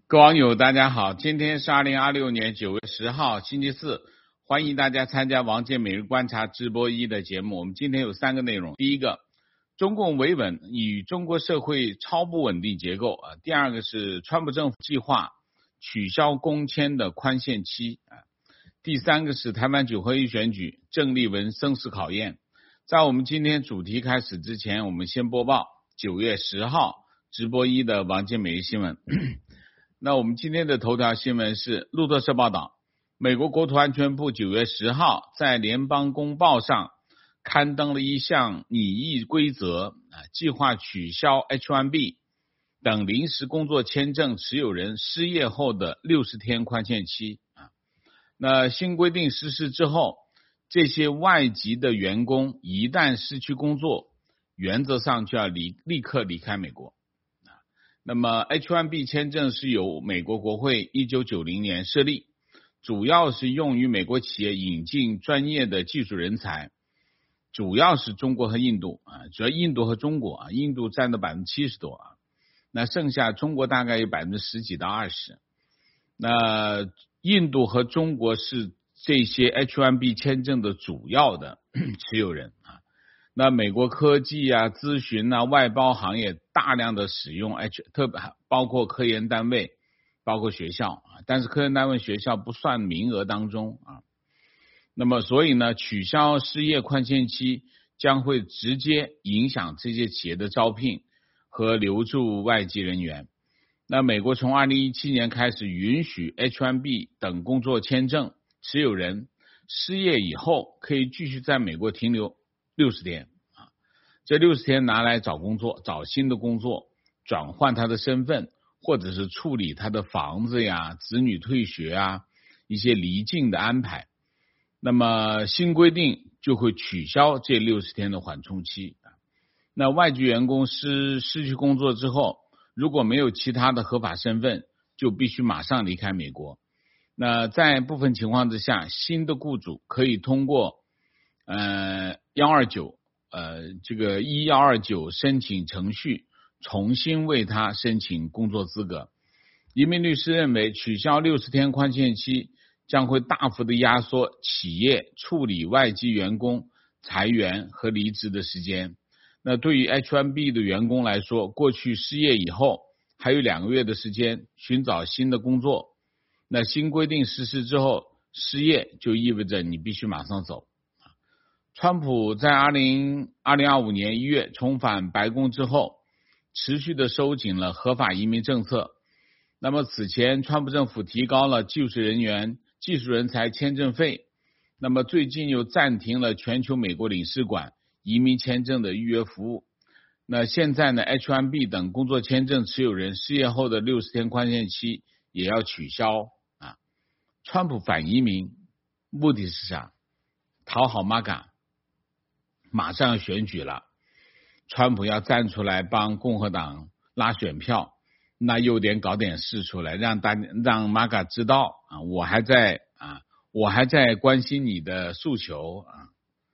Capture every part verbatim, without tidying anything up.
各位网友大家好，今天是二零二六年九月十号星期四，欢迎大家参加王健每日观察直播一的节目。我们今天有三个内容，第一个，中共维稳与中国社会超不稳定结构啊；第二个是川普政府计划取消工签的宽限期啊；第三个是台湾九合一选举郑丽文生死考验。在我们今天主题开始之前，我们先播报九月十号直播一的王健每日新闻。那我们今天的头条新闻是路透社报道，美国国土安全部九月十号在联邦公报上刊登了一项拟议规则，计划取消 H 一 B 等临时工作签证持有人失业后的六十天宽限期。那新规定实施之后，这些外籍的员工一旦失去工作，原则上就要立立刻离开美国。那么 H 一 B 签证是由美国国会一九九零年设立，主要是用于美国企业引进专业的技术人才，主要是中国和印度啊，主要印度和中国啊，印度占到 百分之七十 多啊，那剩下中国大概有 百分之十 几到二十。那印度和中国是这些 H 一 B 签证的主要的持有人啊。那美国科技啊、咨询啊、外包行业大量的使用 H， 特别包括科研单位、包括学校啊，但是科研单位、学校不算名额当中啊。那么所以呢，取消失业宽限期将会直接影响这些企业的招聘和留住外籍人员。那美国从二零一七年开始允许 H 一 B 等工作签证持有人失业以后可以继续在美国停留六十天啊，这六十天拿来找工作、找新的工作、转换他的身份，或者是处理他的房子呀、子女退学啊、一些离境的安排。那么新规定就会取消这六十天的缓冲期。那外籍员工失失去工作之后，如果没有其他的合法身份，就必须马上离开美国。那在部分情况之下，新的雇主可以通过呃一二九呃这个一一二九申请程序重新为他申请工作资格。移民律师认为，取消六十天宽限期将会大幅的压缩企业处理外籍员工裁员和离职的时间。那对于 H一 B 的员工来说，过去失业以后还有两个月的时间寻找新的工作。那新规定实施之后，失业就意味着你必须马上走。川普在二零二五年一月重返白宫之后，持续的收紧了合法移民政策。那么此前川普政府提高了技术人员、技术人才签证费，那么最近又暂停了全球美国领事馆移民签证的预约服务。那现在呢 H一 B 等工作签证持有人失业后的六十天宽限期也要取消啊。川普反移民目的是啥？讨好 M A G A， 马上要选举了，川普要站出来帮共和党拉选票，那有点搞点事出来，让大让 M A G A 知道啊，我还在啊，我还在关心你的诉求啊。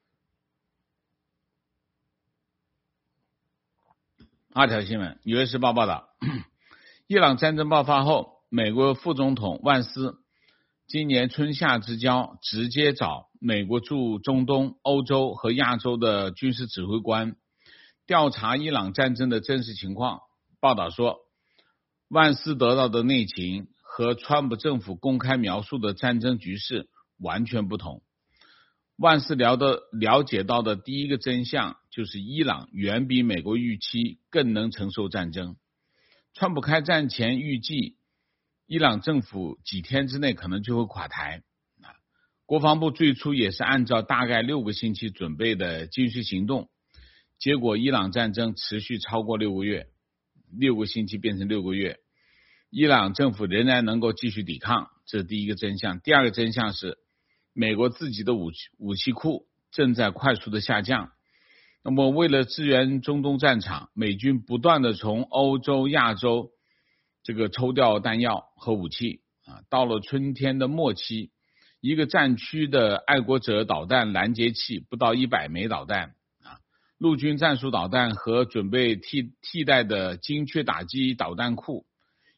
二条新闻，纽约时报报道，伊朗战争爆发后，美国副总统万斯今年春夏之交直接找美国驻中东、欧洲和亚洲的军事指挥官调查伊朗战争的真实情况。报道说，万斯得到的内情和川普政府公开描述的战争局势完全不同。万斯了的了解到的第一个真相就是伊朗远比美国预期更能承受战争。川普开战前预计伊朗政府几天之内可能就会垮台。国防部最初也是按照大概六个星期准备的军事行动，结果伊朗战争持续超过六个月，六个星期变成六个月，伊朗政府仍然能够继续抵抗，这是第一个真相。第二个真相是美国自己的武器武器库正在快速的下降。那么为了支援中东战场，美军不断的从欧洲、亚洲这个抽调弹药和武器啊。到了春天的末期，一个战区的爱国者导弹拦截器不到一百枚导弹啊，陆军战术导弹和准备替替代的精确打击导弹库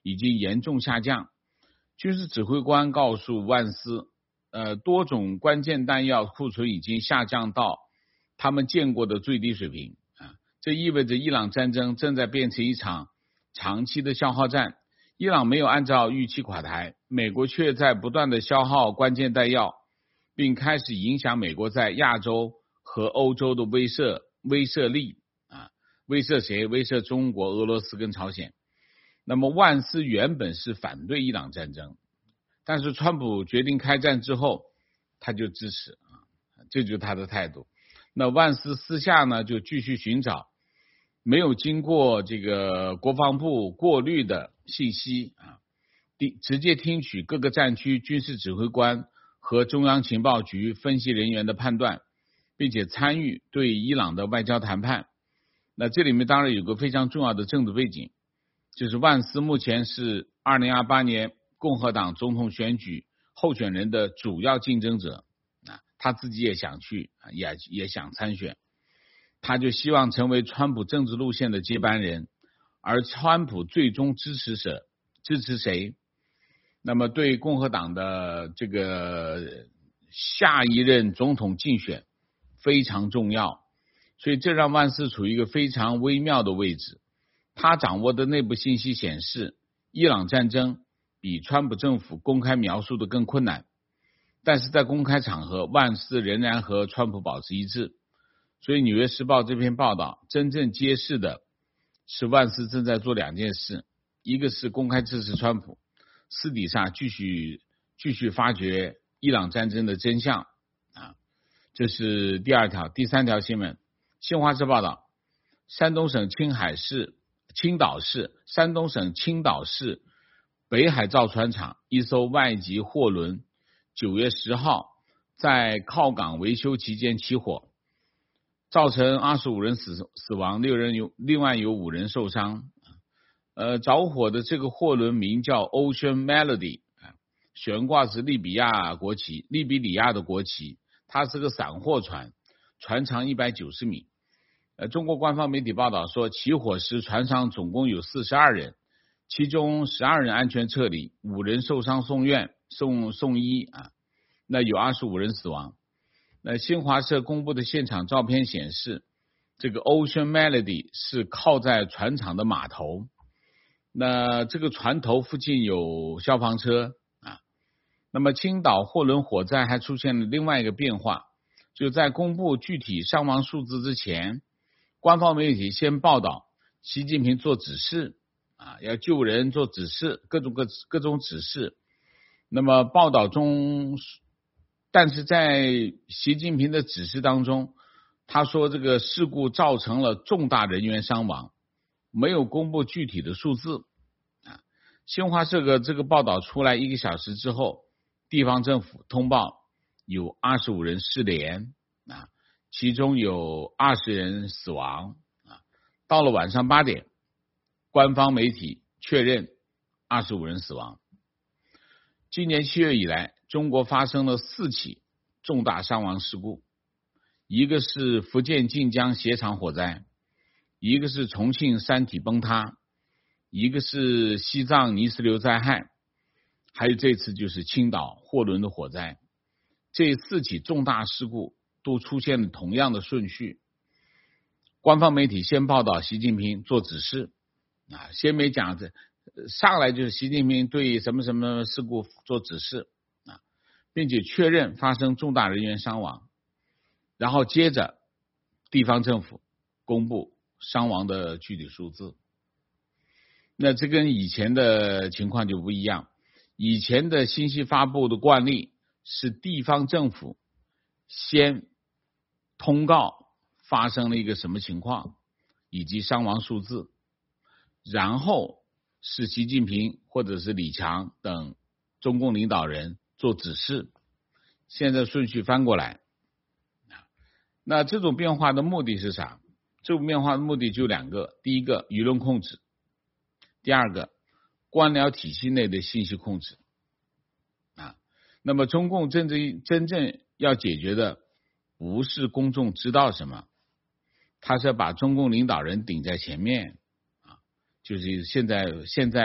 已经严重下降。军事指挥官告诉万斯，呃，多种关键弹药库存已经下降到他们见过的最低水平啊，这意味着伊朗战争正在变成一场长期的消耗战。伊朗没有按照预期垮台，美国却在不断的消耗关键弹药，并开始影响美国在亚洲和欧洲的威慑威慑力啊，威慑谁？威慑中国、俄罗斯跟朝鲜。那么万斯原本是反对伊朗战争，但是川普决定开战之后，他就支持啊，这就是他的态度。那万斯私下呢，就继续寻找没有经过这个国防部过滤的信息啊，直接听取各个战区军事指挥官和中央情报局分析人员的判断，并且参与对伊朗的外交谈判。那这里面当然有个非常重要的政治背景，就是万斯目前是二零二八年共和党总统选举候选人的主要竞争者啊，他自己也想去，也也想参选。他就希望成为川普政治路线的接班人，而川普最终支持谁？支持谁？那么对共和党的这个下一任总统竞选非常重要，所以这让万斯处于一个非常微妙的位置。他掌握的内部信息显示，伊朗战争比川普政府公开描述的更困难，但是在公开场合，万斯仍然和川普保持一致。所以《纽约时报》这篇报道真正揭示的是万斯正在做两件事，一个是公开支持川普，私底下继续继续发掘伊朗战争的真相啊，这是第二条。第三条新闻，新华社报道，山东省青海市青岛市山东省青岛市北海造船厂一艘外籍货轮九月十号在靠港维修期间起火，造成二十五人死死亡，六人有另外有五人受伤。呃，着火的这个货轮名叫 Ocean Melody， 悬挂是利比亚国旗，利比里亚的国旗，它是个散货船，船长一百九十米。呃，中国官方媒体报道说，起火时船上总共有四十二人，其中十二人安全撤离，五人受伤送院送送医啊，那有二十五人死亡。那新华社公布的现场照片显示，这个 Ocean Melody 是靠在船厂的码头，那这个船头附近有消防车啊。那么青岛货轮火灾还出现了另外一个变化，就在公布具体伤亡数字之前，官方媒体先报道习近平做指示啊，要救人做指示，各种各各种指示。那么报道中，但是在习近平的指示当中，他说这个事故造成了重大人员伤亡，没有公布具体的数字啊。新华社的这个报道出来一个小时之后，地方政府通报有二十五人失联啊，其中有二十人死亡啊。到了晚上八点，官方媒体确认二十五人死亡。今年七月以来，中国发生了四起重大伤亡事故，一个是福建晋江鞋厂火灾，一个是重庆山体崩塌，一个是西藏泥石流灾害，还有这次就是青岛货轮的火灾。这四起重大事故都出现了同样的顺序，官方媒体先报道习近平做指示啊，先没讲这上来就是习近平对什么什么事故做指示啊，并且确认发生重大人员伤亡，然后接着地方政府公布伤亡的具体数字。那这跟以前的情况就不一样，以前的信息发布的惯例是地方政府先通告发生了一个什么情况以及伤亡数字，然后是习近平或者是李强等中共领导人做指示，现在顺序翻过来。那这种变化的目的是啥？这种变化的目的就两个，第一个舆论控制，第二个官僚体系内的信息控制啊。那么中共真正真正要解决的不是公众知道什么，他是要把中共领导人顶在前面啊，就是现在现在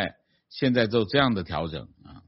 现在做这样的调整啊。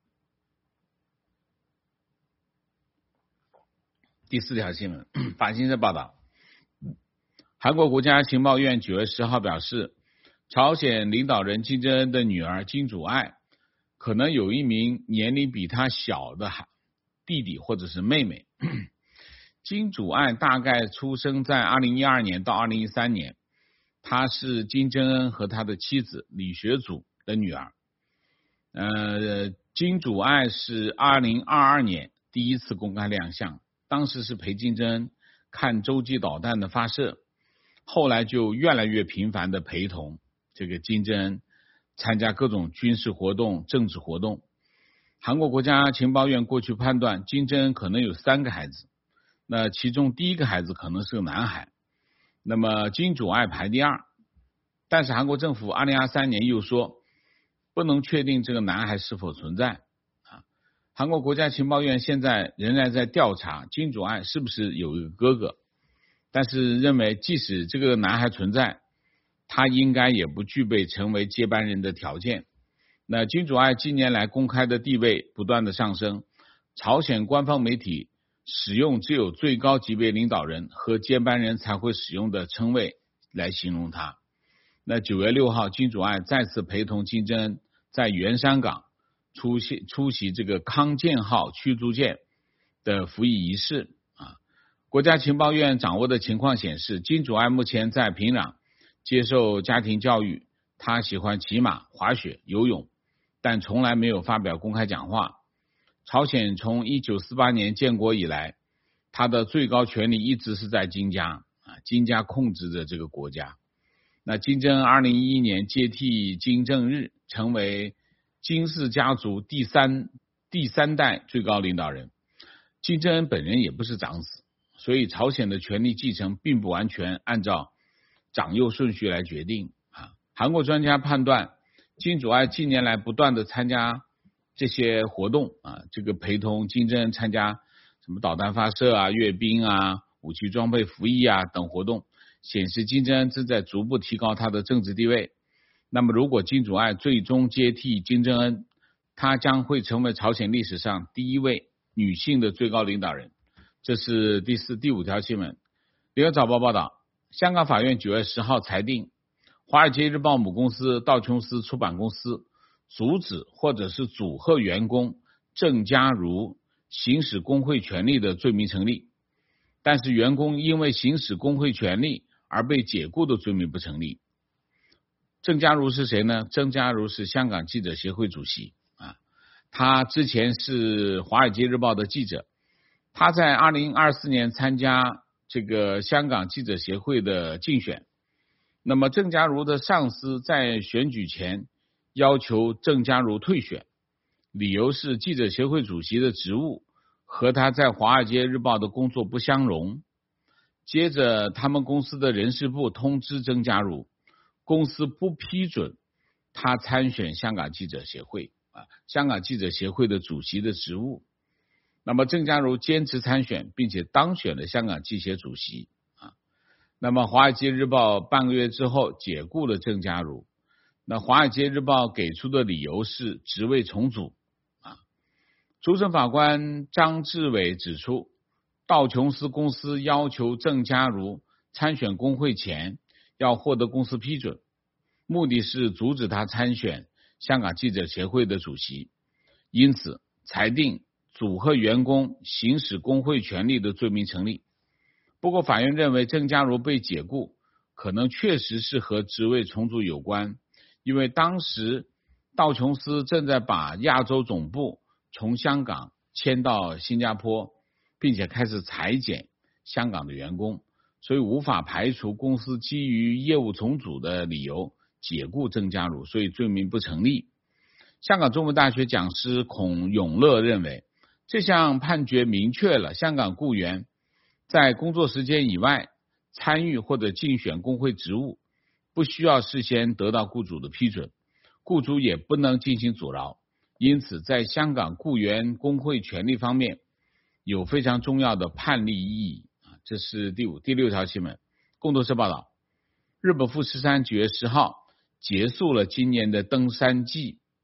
第四条新闻，法新社报道，韩国国家情报院九月十号表示，朝鲜领导人金正恩的女儿金主爱可能有一名年龄比他小的弟弟或者是妹妹。金主爱大概出生在二零一二年到二零一三年，她是金正恩和他的妻子李学祖的女儿。呃，金主爱是二零二二年第一次公开亮相，当时是陪金正恩看洲际导弹的发射，后来就越来越频繁的陪同这个金正恩参加各种军事活动、政治活动。韩国国家情报院过去判断金正恩可能有三个孩子，那其中第一个孩子可能是个男孩，那么金主爱排第二，但是韩国政府二零二三年又说不能确定这个男孩是否存在啊。韩国国家情报院现在仍然在调查金主爱是不是有一个哥哥，但是认为即使这个男孩存在，他应该也不具备成为接班人的条件。那金主爱近年来公开的地位不断的上升，朝鲜官方媒体使用只有最高级别领导人和接班人才会使用的称谓来形容他。那九月六号，金主爱再次陪同金正恩在元山港出席出席这个康健号驱逐舰的服役仪式啊。国家情报院掌握的情况显示，金主爱目前在平壤接受家庭教育，他喜欢骑马、滑雪、游泳，但从来没有发表公开讲话。朝鲜从一九四八年建国以来，他的最高权力一直是在金家啊，金家控制着这个国家。那金正恩二零一一年接替金正日，成为金氏家族第三第三代最高领导人。金正恩本人也不是长子，所以朝鲜的权力继承并不完全按照长幼顺序来决定啊。韩国专家判断，金主爱近年来不断的参加这些活动啊，这个陪同金正恩参加什么导弹发射啊、阅兵啊、武器装备服役啊等活动，显示金正恩正在逐步提高他的政治地位。那么如果金主爱最终接替金正恩，他将会成为朝鲜历史上第一位女性的最高领导人。这是第四、第五条新闻。联合早报报道，香港法院九月十号裁定，华尔街日报母公司道琼斯出版公司阻止或者是阻吓员工郑家如行使工会权利的罪名成立，但是员工因为行使工会权利而被解雇的罪名不成立。郑家如是谁呢？郑家如是香港记者协会主席啊，他之前是华尔街日报的记者，他在二零二四年参加这个香港记者协会的竞选。那么郑家如的上司在选举前要求郑家如退选，理由是记者协会主席的职务和他在华尔街日报的工作不相容。接着他们公司的人事部通知郑家如，公司不批准他参选香港记者协会啊，香港记者协会的主席的职务。那么郑家如坚持参选，并且当选了香港记协主席啊。那么华尔街日报半个月之后解雇了郑家如，那华尔街日报给出的理由是职位重组啊。主审法官张志伟指出，道琼斯公司要求郑家如参选工会前要获得公司批准，目的是阻止他参选香港记者协会的主席，因此裁定阻吓员工行使工会权利的罪名成立。不过法院认为郑家如被解雇可能确实是和职位重组有关，因为当时道琼斯正在把亚洲总部从香港迁到新加坡，并且开始裁减香港的员工，所以无法排除公司基于业务重组的理由解雇郑家如，所以罪名不成立。香港中文大学讲师孔永乐认为，这项判决明确了香港雇员在工作时间以外参与或者竞选工会职务不需要事先得到雇主的批准，雇主也不能进行阻挠，因此在香港雇员工会权利方面有非常重要的判例意义。这是第五、第六条新闻。共同社报道，日本富士山九月十号结束了今年的登山季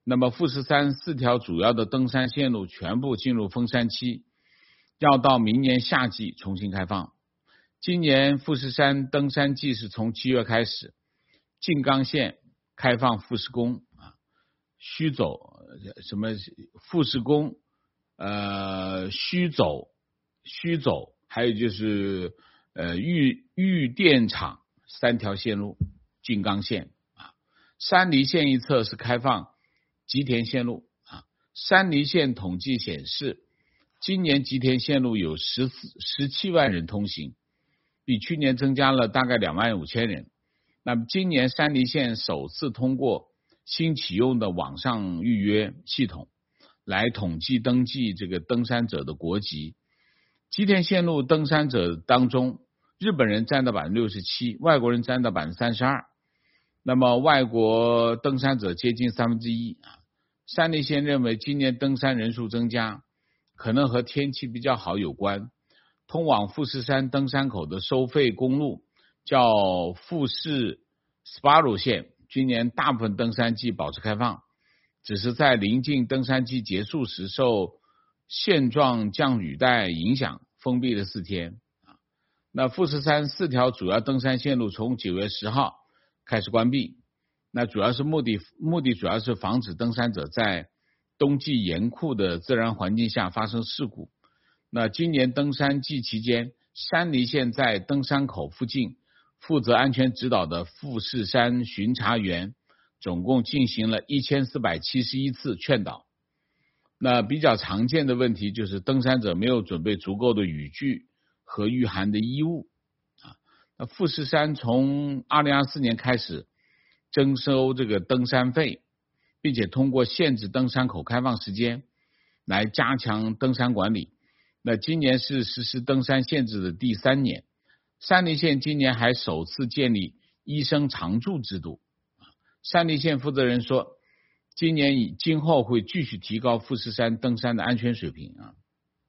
那么富士山四条主要的登山线路全部进入封山期，要到明年夏季重新开放。今年富士山登山季是从七月开始，静冈县开放富士宫啊，须走什么富士宫，呃，须走须走，还有就是呃玉玉电厂三条线路，静冈县啊，山梨县一侧是开放吉田线路啊。山梨县统计显示，今年吉田线路有十四十七万人通行，比去年增加了大概两万五千人。那么今年山梨县首次通过新启用的网上预约系统来统计登记这个登山者的国籍。吉田线路登山者当中，日本人占到 百分之六十七， 外国人占到 百分之三十二， 那么外国登山者接近三分之一。山梨县认为今年登山人数增加可能和天气比较好有关。通往富士山登山口的收费公路叫富士斯巴鲁线，今年大部分登山季保持开放，只是在临近登山季结束时受现状降雨带影响封闭了四天。那富士山四条主要登山线路从九月十号开始关闭，那主要是目的目的主要是防止登山者在冬季严酷的自然环境下发生事故。那今年登山季期间，山梨县在登山口附近负责安全指导的富士山巡查员总共进行了一千四百七十一次劝导。那比较常见的问题就是登山者没有准备足够的雨具和御寒的衣物啊。那富士山从二零二四年开始征收这个登山费，并且通过限制登山口开放时间来加强登山管理。那今年是实施登山限制的第三年，山梨县今年还首次建立医生常驻制度。山梨县负责人说，今年以今后会继续提高富士山登山的安全水平啊。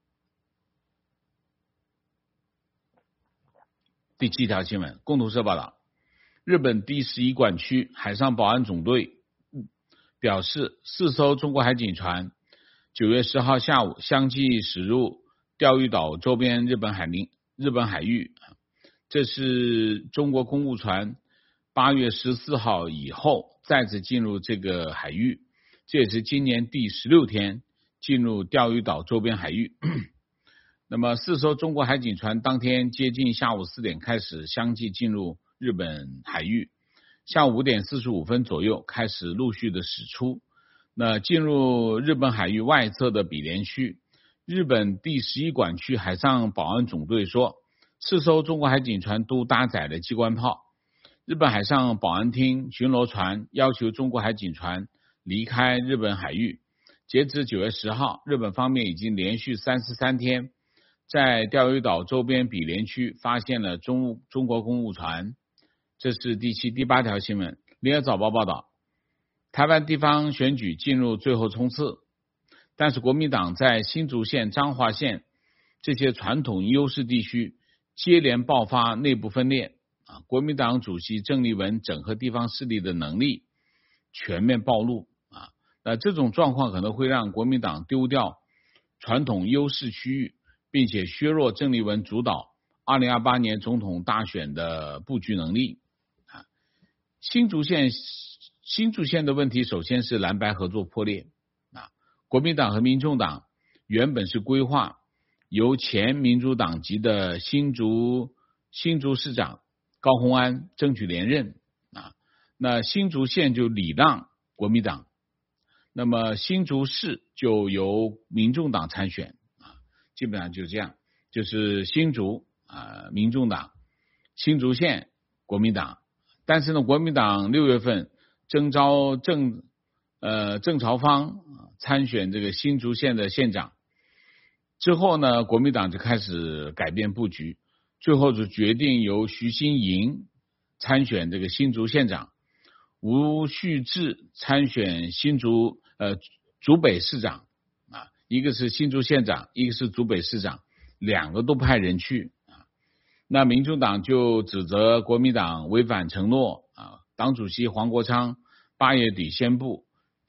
第七条新闻，共同社报道，日本第十一管区海上保安总队表示，四艘中国海警船九月十号下午相继驶入钓鱼岛周边日本海领日本海域，这是中国公务船八月十四号以后再次进入这个海域，这也是今年第十六天进入钓鱼岛周边海域。那么四艘中国海警船当天接近下午四点开始相继进入日本海域，下午五点四十五分左右开始陆续的驶出。那进入日本海域外侧的比连区，日本第十一管区海上保安总队说，四艘中国海警船都搭载了机关炮。日本海上保安厅巡逻船要求中国海警船离开日本海域。截至九月十号，日本方面已经连续三十三天在钓鱼岛周边比连区发现了中中国公务船。这是第七、第八条新闻。联合早报报道，台湾地方选举进入最后冲刺，但是国民党在新竹县、彰化县这些传统优势地区接连爆发内部分裂啊，国民党主席郑丽文整合地方势力的能力全面暴露啊。那这种状况可能会让国民党丢掉传统优势区域，并且削弱郑丽文主导二零二八年总统大选的布局能力啊。新竹县新竹县的问题首先是蓝白合作破裂啊，国民党和民众党原本是规划由前民主党籍的新竹新竹市长高虹安争取连任啊，那新竹县就礼让国民党，那么新竹市就由民众党参选啊，基本上就这样，就是新竹啊民众党，新竹县国民党。但是呢，国民党六月份征召郑呃郑朝芳参选这个新竹县的县长之后呢，国民党就开始改变布局，最后就决定由徐新营参选这个新竹县长，吴旭志参选新竹呃竹北市长啊，一个是新竹县长，一个是竹北市长，两个都派人去啊。那民众党就指责国民党违反承诺啊，党主席黄国昌八月底宣布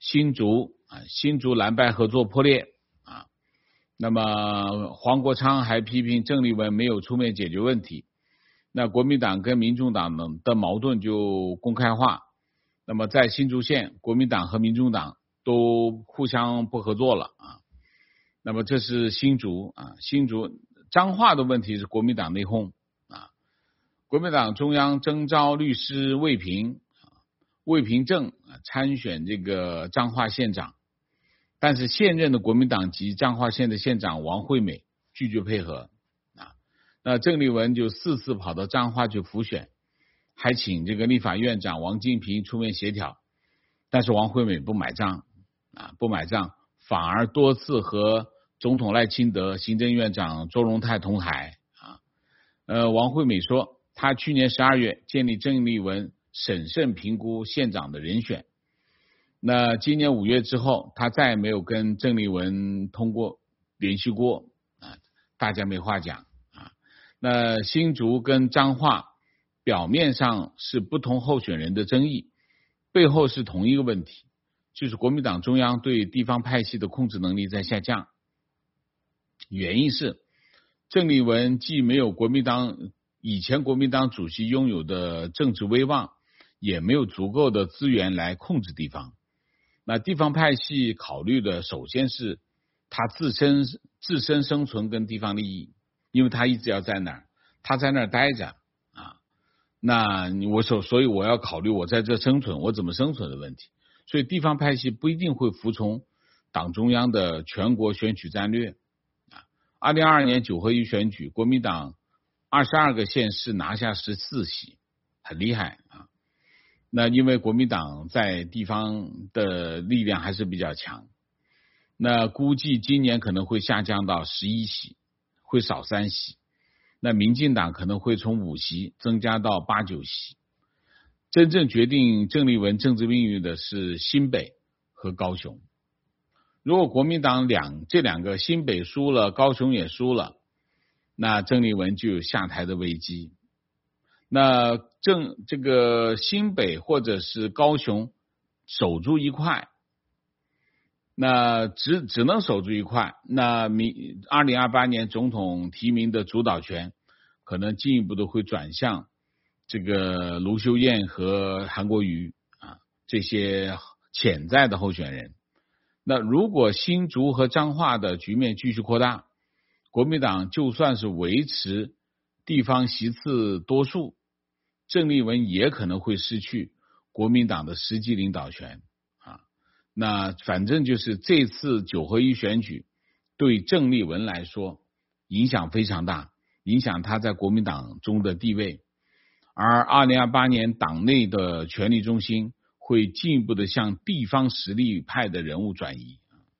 新竹啊，新竹蓝白合作破裂啊。那么黄国昌还批评郑丽文没有出面解决问题，那国民党跟民众党的矛盾就公开化。那么在新竹县，国民党和民众党都互相不合作了啊。那么这是新竹啊，新竹彰化的问题是国民党内讧啊。国民党中央征召律师魏平魏平正参选这个彰化县长，但是现任的国民党籍彰化县的县长王惠美拒绝配合啊。那郑丽文就四次跑到彰化去辅选，还请这个立法院长王金平出面协调，但是王惠美不买账啊，不买账，反而多次和总统赖清德、行政院长周荣泰同台啊。呃，王惠美说，他去年十二月建议郑丽文审慎评估县长的人选。那今年五月之后，他再也没有跟郑丽文通过联系过啊，大家没话讲啊。那新竹跟彰化表面上是不同候选人的争议，背后是同一个问题，就是国民党中央对地方派系的控制能力在下降。原因是郑丽文既没有国民党以前国民党主席拥有的政治威望，也没有足够的资源来控制地方。那地方派系考虑的首先是他自身自身生存跟地方利益，因为他一直要在那儿，他在那儿待着啊。那我所所以我要考虑我在这生存，我怎么生存的问题。所以地方派系不一定会服从党中央的全国选举战略。二零二二年九合一选举，国民党二十二个县市拿下十四席，很厉害啊。那因为国民党在地方的力量还是比较强，那估计今年可能会下降到十一席，会少三席。那民进党可能会从五席增加到八九席。真正决定郑丽文政治命运的是新北和高雄。如果国民党两这两个新北输了，高雄也输了，那郑丽文就有下台的危机。那正这个新北或者是高雄守住一块，那只只能守住一块，那民二零二八年总统提名的主导权可能进一步的会转向这个卢秀燕和韩国瑜啊这些潜在的候选人。那如果新竹和彰化的局面继续扩大，国民党就算是维持地方席次多数，郑丽文也可能会失去国民党的实际领导权啊。那反正就是这次九合一选举对郑丽文来说影响非常大，影响他在国民党中的地位。而二零二八年党内的权力中心会进一步的向地方实力派的人物转移。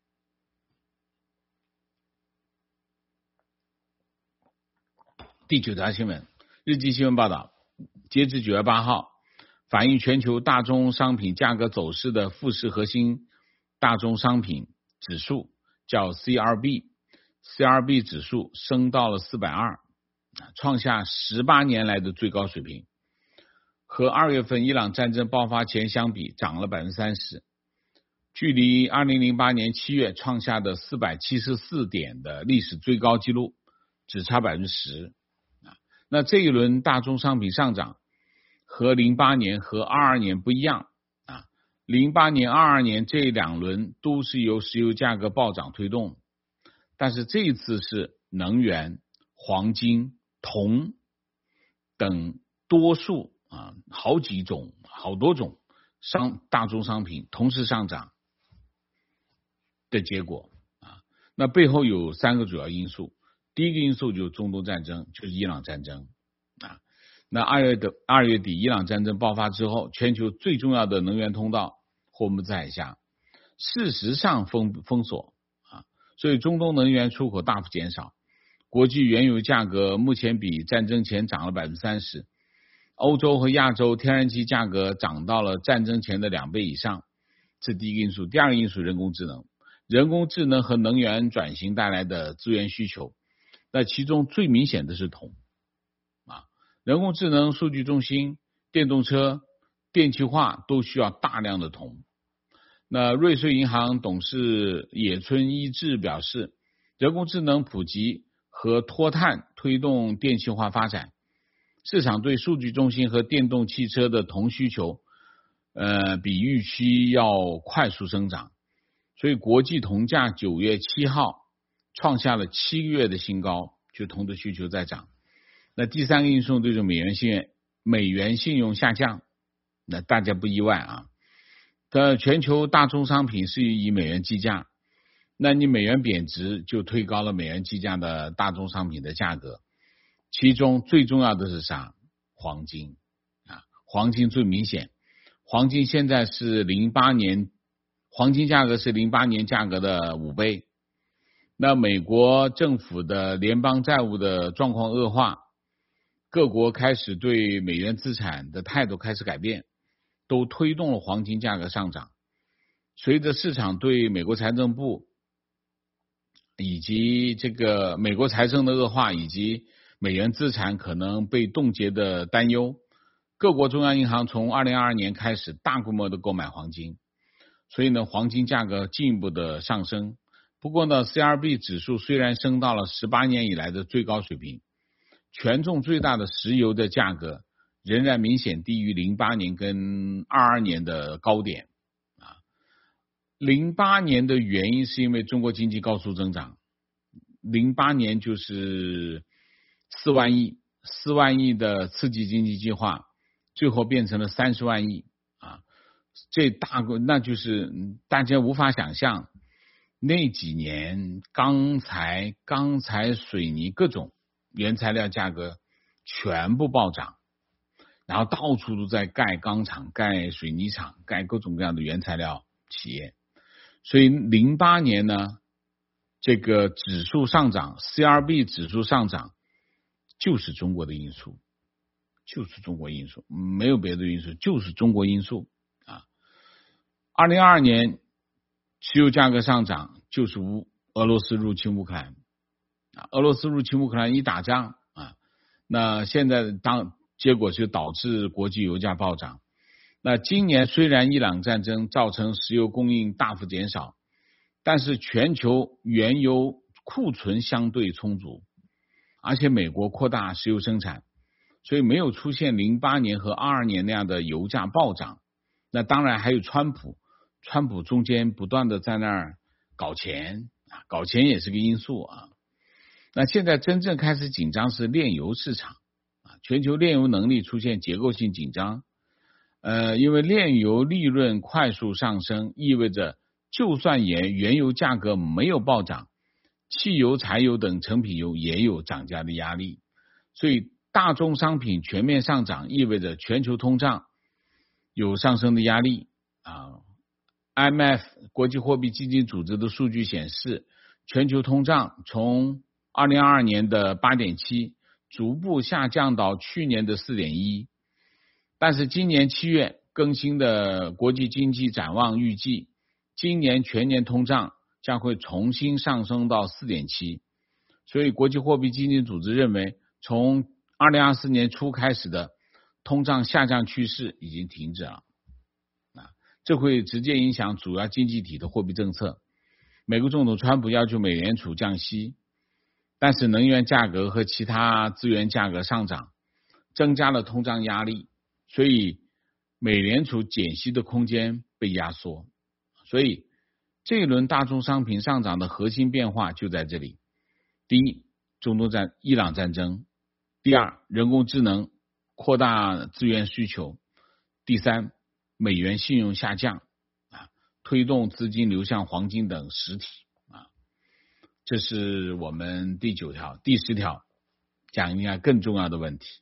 第九条新闻，日经新闻报道，截至九月八号，反映全球大宗商品价格走势的富时核心大宗商品指数叫 C R B， C R B 指数升到了四百二十，创下十八年来的最高水平。和二月份伊朗战争爆发前相比，涨了 百分之三十， 距离二零零八年七月创下的四百七十四点的历史最高纪录只差 百分之十。 那这一轮大宗商品上涨和零八年和二二年不一样啊，零八年二二年这两轮都是由石油价格暴涨推动，但是这一次是能源、黄金、铜等多数啊，好几种好多种商大宗商品同时上涨的结果啊。那背后有三个主要因素，第一个因素就是中东战争，就是伊朗战争啊。那二月的二月底伊朗战争爆发之后，全球最重要的能源通道霍姆兹海峡事实上封封锁啊，所以中东能源出口大幅减少，国际原油价格目前比战争前涨了 百分之三十， 欧洲和亚洲天然气价格涨到了战争前的两倍以上，这第一个因素。第二个因素，人工智能，人工智能和能源转型带来的资源需求，那其中最明显的是铜啊，人工智能、数据中心、电动车、电气化都需要大量的铜。 那瑞穗银行董事野村一志表示，人工智能普及和脱碳推动电气化发展，市场对数据中心和电动汽车的铜需求呃，比预期要快速增长，所以国际铜价九月七号创下了七个月的新高，就铜的需求在涨。那第三个因素就是美元信用美元信用下降，那大家不意外啊。的全球大宗商品是以美元计价，那你美元贬值就推高了美元计价的大宗商品的价格，其中最重要的是啥？黄金啊，黄金最明显，黄金现在是零八年，黄金价格是零八年价格的五倍。那美国政府的联邦债务的状况恶化，各国开始对美元资产的态度开始改变，都推动了黄金价格上涨。随着市场对美国财政部以及这个美国财政的恶化以及美元资产可能被冻结的担忧，各国中央银行从二零二二年开始大规模的购买黄金，所以呢，黄金价格进一步的上升。不过呢 C R B 指数虽然升到了十八年以来的最高水平，权重最大的石油的价格仍然明显低于零八年跟二二年的高点啊。零八年的原因是因为中国经济高速增长，零八年就是四万亿四万亿的刺激经济计划，最后变成了三十万亿啊，这大个那就是大家无法想象，那几年钢材、钢材、水泥各种原材料价格全部暴涨，然后到处都在盖钢厂、盖水泥厂、盖各种各样的原材料企业，所以零八年呢，这个指数上涨 ，C R B 指数上涨，就是中国的因素，就是中国因素，没有别的因素，就是中国因素啊。二零二二年石油价格上涨，就是乌俄罗斯入侵乌克兰啊，俄罗斯入侵乌克兰一打仗啊，那现在当结果就导致国际油价暴涨。那今年虽然伊朗战争造成石油供应大幅减少，但是全球原油库存相对充足，而且美国扩大石油生产，所以没有出现零八年和二二年那样的油价暴涨。那当然还有川普，川普中间不断的在那儿搞钱，搞钱也是个因素啊。那现在真正开始紧张是炼油市场啊，全球炼油能力出现结构性紧张。呃，因为炼油利润快速上升，意味着就算原原油价格没有暴涨，汽油、柴油等成品油也有涨价的压力，所以大宗商品全面上涨，意味着全球通胀有上升的压力啊。I M F 国际货币基金组织的数据显示，全球通胀从二零二二年的 八点七 逐步下降到去年的 四点一。但是今年七月更新的国际经济展望预计，今年全年通胀将会重新上升到 四点七， 所以国际货币基金组织认为，从二零二四年初开始的通胀下降趋势已经停止了啊，这会直接影响主要经济体的货币政策。美国总统川普要求美联储降息，但是能源价格和其他资源价格上涨，增加了通胀压力，所以美联储减息的空间被压缩，所以这一轮大宗商品上涨的核心变化就在这里。第一，中东战伊朗战争；第二，人工智能扩大资源需求；第三，美元信用下降啊，推动资金流向黄金等实体啊。这是我们第九条。第十条讲一下更重要的问题。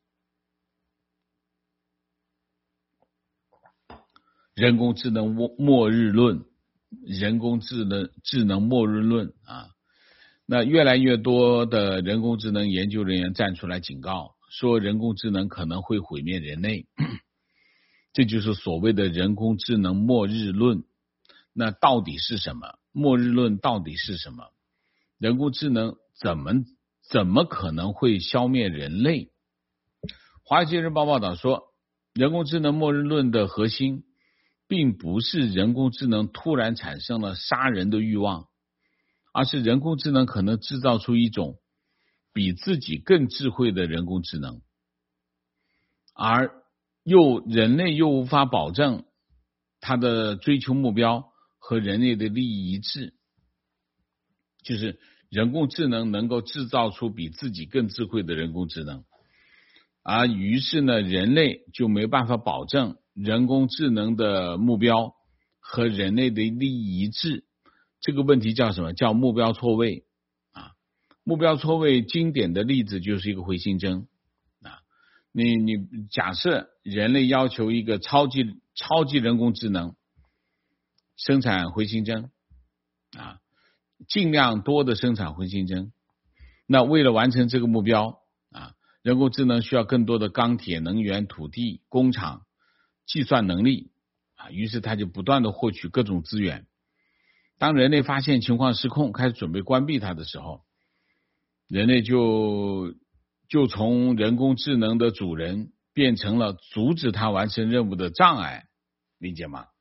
人工智能末日论，人工智能智能末日论啊，那越来越多的人工智能研究人员站出来警告，说人工智能可能会毁灭人类，这就是所谓的人工智能末日论。那到底是什么？末日论到底是什么？人工智能怎么怎么可能会消灭人类？华尔街日报报道说，人工智能末日论的核心并不是人工智能突然产生了杀人的欲望，而是人工智能可能制造出一种比自己更智慧的人工智能，而又人类又无法保证它的追求目标和人类的利益一致，就是人工智能能够制造出比自己更智慧的人工智能，而于是呢，人类就没办法保证人工智能的目标和人类的利益一致。这个问题叫什么？叫目标错位啊！目标错位经典的例子就是一个回形针啊。你你假设人类要求一个超级超级人工智能生产回形针啊，尽量多的生产回形针。那为了完成这个目标啊，人工智能需要更多的钢铁、能源、土地、工厂、计算能力啊，于是它就不断的获取各种资源。当人类发现情况失控，开始准备关闭它的时候，人类就就从人工智能的主人变成了阻止它完成任务的障碍，理解吗？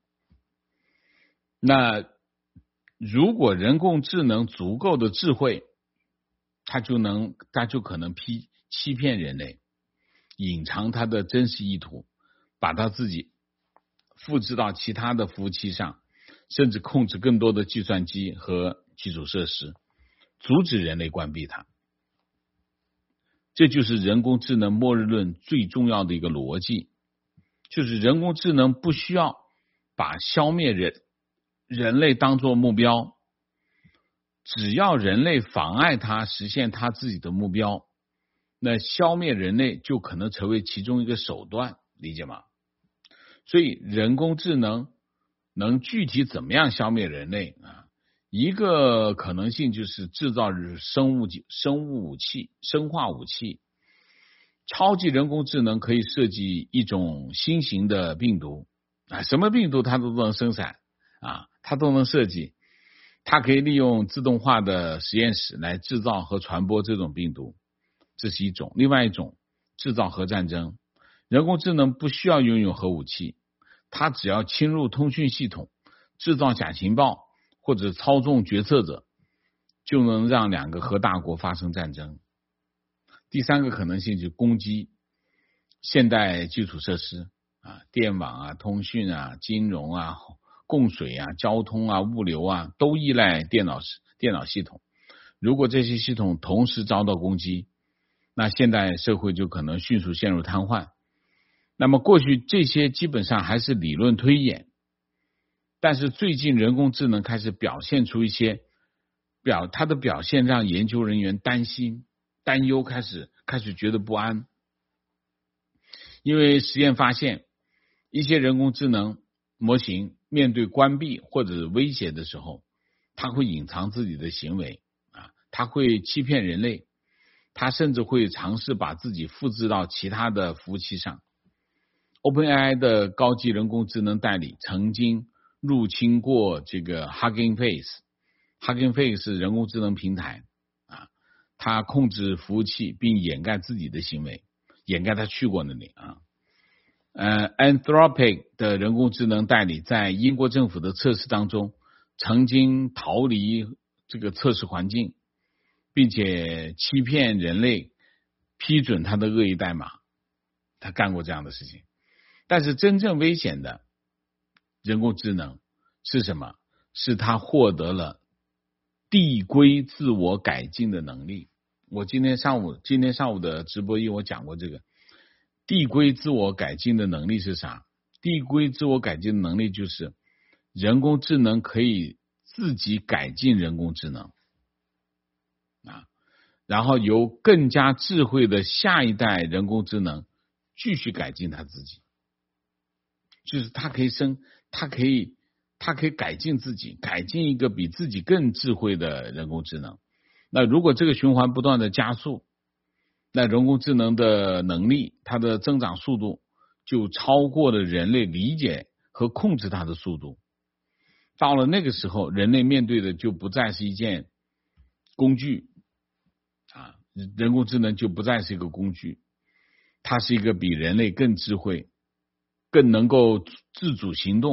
那如果人工智能足够的智慧，它就能它就可能批欺骗人类，隐藏它的真实意图，把它自己复制到其他的服务器上，甚至控制更多的计算机和基础设施，阻止人类关闭它。这就是人工智能末日论最重要的一个逻辑，就是人工智能不需要把消灭人人类当作目标，只要人类妨碍它实现它自己的目标，那消灭人类就可能成为其中一个手段，理解吗？所以人工智能能具体怎么样消灭人类啊？一个可能性就是制造生物生物武器、生化武器。超级人工智能可以设计一种新型的病毒啊，什么病毒它都能生产啊，它都能设计。它可以利用自动化的实验室来制造和传播这种病毒，这是一种。另外一种，制造核战争。人工智能不需要拥有核武器，它只要侵入通讯系统，制造假情报或者操纵决策者，就能让两个核大国发生战争。第三个可能性就是攻击现代基础设施啊，电网啊、通讯啊、金融啊、供水啊、交通啊、物流啊，都依赖电脑电脑系统。如果这些系统同时遭到攻击，那现代社会就可能迅速陷入瘫痪。那么过去这些基本上还是理论推演，但是最近人工智能开始表现出一些表，它的表现让研究人员担心、担忧，开始开始觉得不安。因为实验发现，一些人工智能模型面对关闭或者威胁的时候，它会隐藏自己的行为啊，它会欺骗人类，它甚至会尝试把自己复制到其他的服务器上。OpenAI 的高级人工智能代理曾经入侵过这个 Hugging Face，Hugging Face 是人工智能平台啊，它控制服务器并掩盖自己的行为，掩盖他去过那里啊。呃 Anthropic 的人工智能代理在英国政府的测试当中曾经逃离这个测试环境，并且欺骗人类批准他的恶意代码，他干过这样的事情。但是真正危险的人工智能是什么？是他获得了递归自我改进的能力。我今天上午今天上午的直播音我讲过这个递归自我改进的能力是啥？递归自我改进的能力就是人工智能可以自己改进人工智能啊，然后由更加智慧的下一代人工智能继续改进它自己。就是它可以生，它可以，它可以改进自己，改进一个比自己更智慧的人工智能。那如果这个循环不断的加速，那人工智能的能力，它的增长速度就超过了人类理解和控制它的速度。到了那个时候，人类面对的就不再是一件工具啊，人工智能就不再是一个工具，它是一个比人类更智慧、更能够自主行动、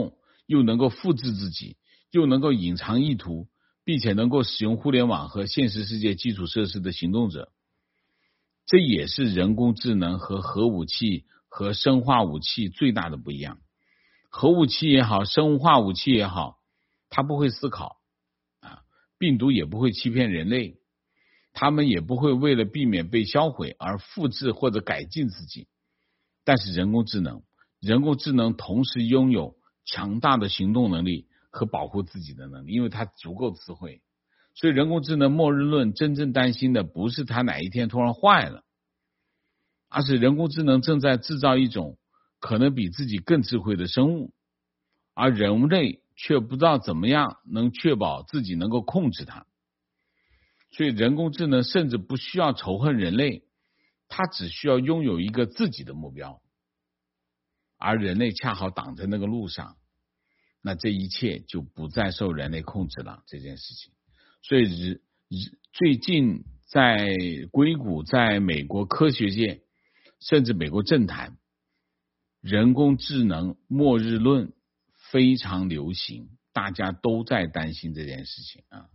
又能够复制自己，又能够隐藏意图，并且能够使用互联网和现实世界基础设施的行动者。这也是人工智能和核武器和生化武器最大的不一样。核武器也好，生化武器也好，它不会思考啊，病毒也不会欺骗人类，他们也不会为了避免被销毁而复制或者改进自己。但是人工智能，人工智能同时拥有强大的行动能力和保护自己的能力，因为它足够智慧。所以人工智能末日论真正担心的不是它哪一天突然坏了，而是人工智能正在制造一种可能比自己更智慧的生物，而人类却不知道怎么样能确保自己能够控制它。所以人工智能甚至不需要仇恨人类，它只需要拥有一个自己的目标，而人类恰好挡在那个路上，那这一切就不再受人类控制了这件事情。所以最近在硅谷，在美国科学界甚至美国政坛，人工智能末日论非常流行，大家都在担心这件事情啊。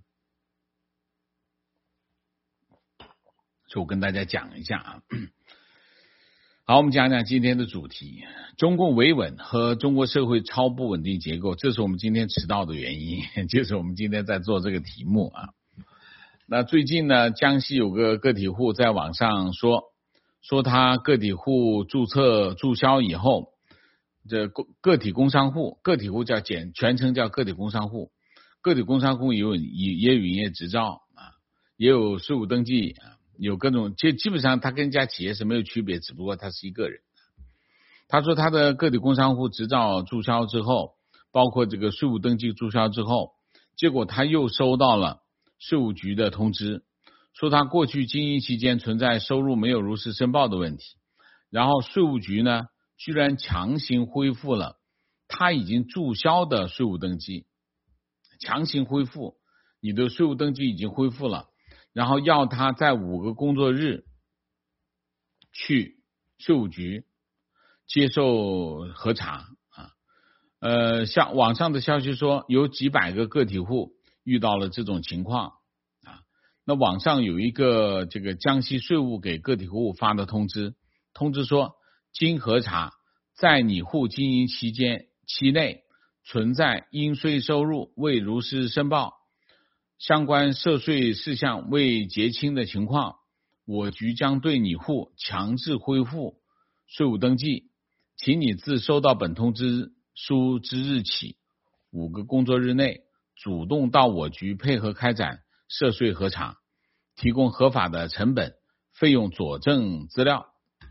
所以我跟大家讲一下啊。好，我们讲讲今天的主题，中共维稳和中国社会超不稳定结构，这是我们今天迟到的原因，就是我们今天在做这个题目啊。那最近呢，江西有个个体户在网上说，说他个体户注册注销以后，这个个体工商户，个体户叫简全称叫个体工商户，个体工商户也有也也有营业执照啊，也有税务登记啊，有各种，基基本上他跟一家企业是没有区别，只不过他是一个人。他说他的个体工商户执照注销之后，包括这个税务登记注销之后，结果他又收到了税务局的通知，说他过去经营期间存在收入没有如实申报的问题，然后税务局呢居然强行恢复了他已经注销的税务登记，强行恢复，你的税务登记已经恢复了，然后要他在五个工作日去税务局接受核查啊。呃，像网上的消息说，有几百个个体户遇到了这种情况啊。那网上有一个这个江西税务给个体户发的通知，通知说，经核查，在你户经营期间期内存在应税收入未如实申报，相关涉税事项未结清的情况，我局将对你户强制恢复税务登记，请你自收到本通知书之日起五个工作日内，主动到我局配合开展涉税核查，提供合法的成本费用佐证资料。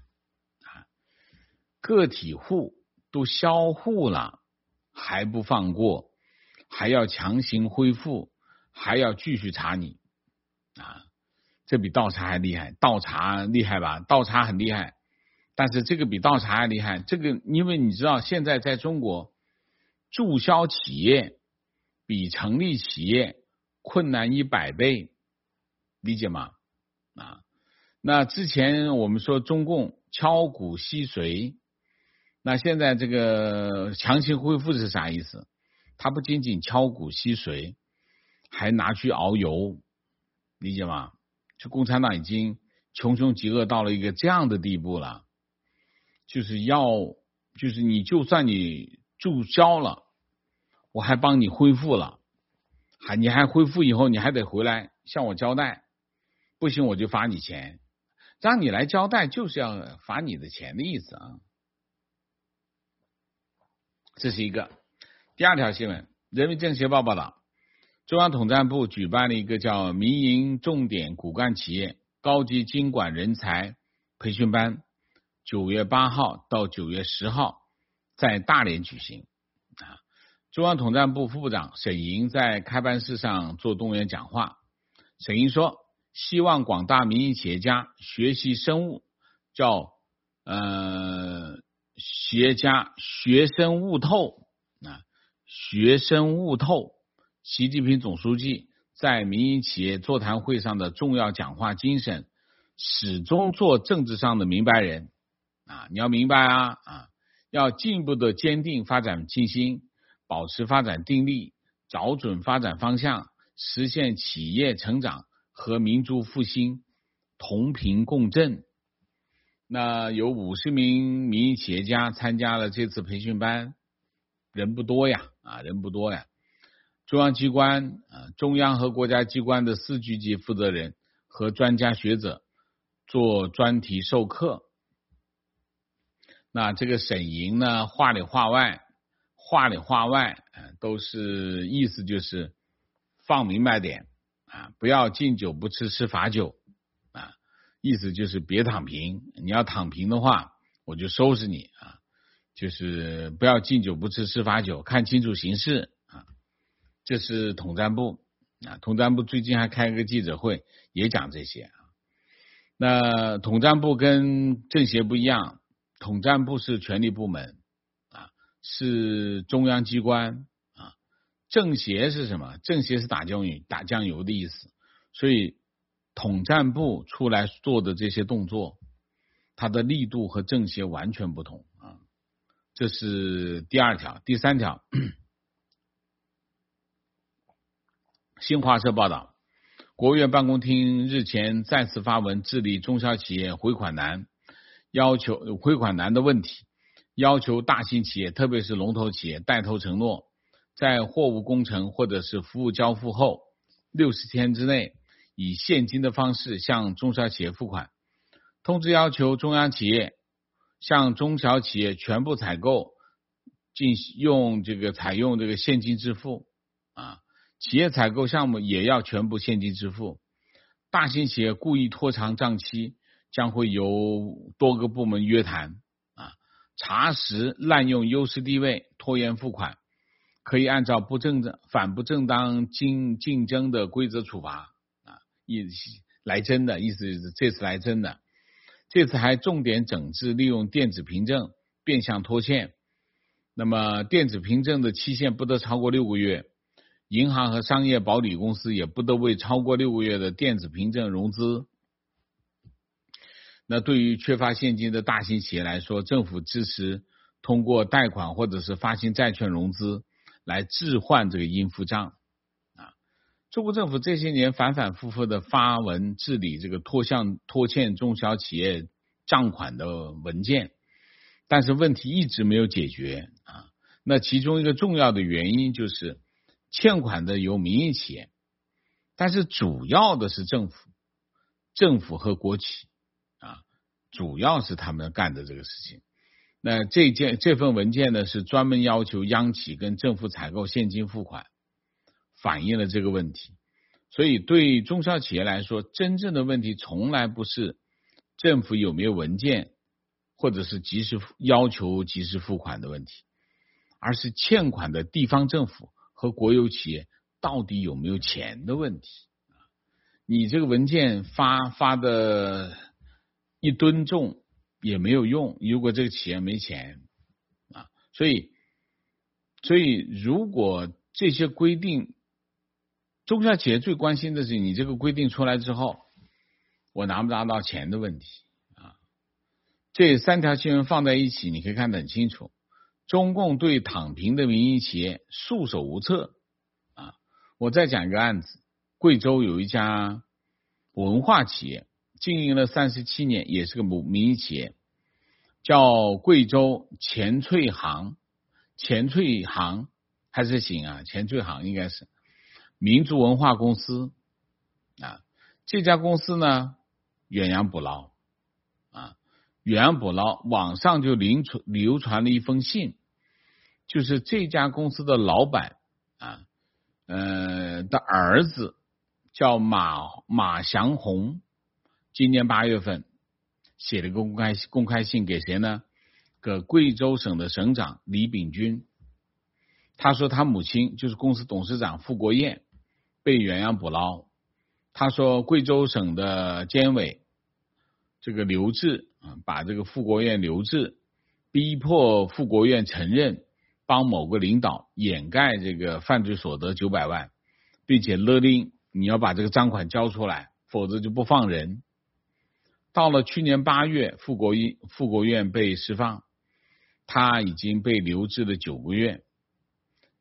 个体户都销户了还不放过，还要强行恢复，还要继续查你啊！这比倒查还厉害，倒查厉害吧？倒查很厉害，但是这个比倒查还厉害。这个因为你知道，现在在中国注销企业比成立企业困难一百倍，理解吗？啊，那之前我们说中共敲骨吸髓，那现在这个强行恢复是啥意思？他不仅仅敲骨吸髓，还拿去熬油，理解吗？就共产党已经穷凶极恶到了一个这样的地步了，就是要就是你就算你注销了，我还帮你恢复了，还你还恢复以后你还得回来向我交代，不行我就罚你钱，让你来交代就是要罚你的钱的意思啊。这是一个。第二条新闻，人民政协报报道，中央统战部举办了一个叫民营重点骨干企业高级经管人才培训班，九月八号到九月十号在大连举行啊。中央统战部副部长沈莹在开班式上做动员讲话。沈莹说，希望广大民营企业家学习生物，叫呃企业家学生悟透啊，学生悟透习近平总书记在民营企业座谈会上的重要讲话精神，始终做政治上的明白人啊，你要明白啊啊，要进一步的坚定发展信心， 保持发展定力，找准发展方向，实现企业成长和民族复兴同频共振。那有五十名民营企业家参加了这次培训班，人不多呀，啊，人不多呀。中央机关、啊、中央和国家机关的司局级负责人和专家学者做专题授课。那这个沈莹呢，话里话外，话里话外、啊、都是意思就是放明白点啊，不要敬酒不吃吃罚酒啊，意思就是别躺平，你要躺平的话，我就收拾你啊，就是不要敬酒不吃吃罚酒，看清楚形势啊。这是统战部啊，统战部最近还开个记者会，也讲这些啊。那统战部跟政协不一样，统战部是权力部门啊，是中央机关啊。政协是什么？政协是打酱油打酱油的意思，所以统战部出来做的这些动作，它的力度和政协完全不同啊。这是第二条。第三条，新华社报道，国务院办公厅日前再次发文治理中小企业回款难，要求回款难的问题，要求大型企业，特别是龙头企业带头承诺，在货物工程或者是服务交付后六十天之内，以现金的方式向中小企业付款。通知要求中央企业向中小企业全部采购进行用这个采用这个现金支付啊，企业采购项目也要全部现金支付。大型企业故意拖长账期，将会由多个部门约谈啊，查实滥用优势地位拖延付款，可以按照不正当反不正当竞竞争的规则处罚啊，意来真的意思是这次来真的。这次还重点整治利用电子凭证变相拖欠。那么电子凭证的期限不得超过六个月，银行和商业保理公司也不得为超过六个月的电子凭证融资。那对于缺乏现金的大型企业来说，政府支持通过贷款或者是发行债券融资来置换这个应付账啊。中国政府这些年反反复复的发文治理这个拖向拖欠中小企业账款的文件，但是问题一直没有解决啊。那其中一个重要的原因就是欠款的由民营企业，但是主要的是政府，政府和国企啊，主要是他们干的这个事情。那这件这份文件呢，是专门要求央企跟政府采购现金付款，反映了这个问题。所以对中小企业来说，真正的问题从来不是政府有没有文件，或者是及时要求及时付款的问题，而是欠款的地方政府和国有企业到底有没有钱的问题。你这个文件发发的一吨重也没有用，如果这个企业没钱啊，所以所以如果这些规定，中小企业最关心的是你这个规定出来之后，我拿不拿到钱的问题啊。这三条新闻放在一起，你可以看得很清楚。中共对躺平的民营企业束手无策啊。我再讲一个案子，贵州有一家文化企业，经营了三十七年，也是个民营企业，叫贵州钱翠行，钱翠行还是行啊，钱翠行应该是民族文化公司啊。这家公司呢，远洋捕捞啊，远洋捕捞，网上就流传流传了一封信，就是这家公司的老板啊，呃的儿子叫马马祥红，今年八月份写了个公开公开信给谁呢？给贵州省的省长李秉军。他说他母亲就是公司董事长傅国燕被远洋捕捞。他说贵州省的监委这个留置啊，把这个傅国燕留置，逼迫傅国燕承认帮某个领导掩盖这个犯罪所得九百万，并且勒令你要把这个赃款交出来，否则就不放人。到了去年八月，傅国一傅国燕被释放，他已经被留置了九个月。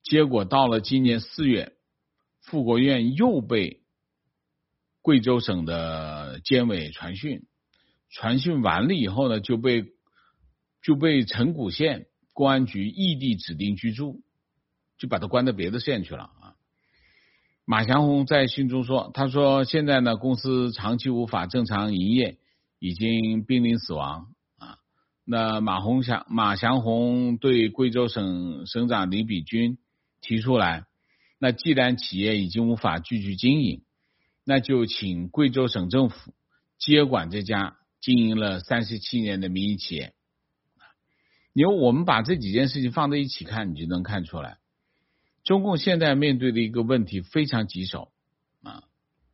结果到了今年四月，富国院又被贵州省的监委传讯，传讯完了以后呢，就被就被成谷县公安局异地指定居住，就把他关到别的县去了啊。马祥红在信中说，他说现在呢，公司长期无法正常营业，已经濒临死亡啊。那马红祥马祥红对贵州省省长李比军提出来，那既然企业已经无法继续经营，那就请贵州省政府接管这家经营了三十七年的民营企业。因为我们把这几件事情放在一起看，你就能看出来，中共现在面对的一个问题非常棘手啊。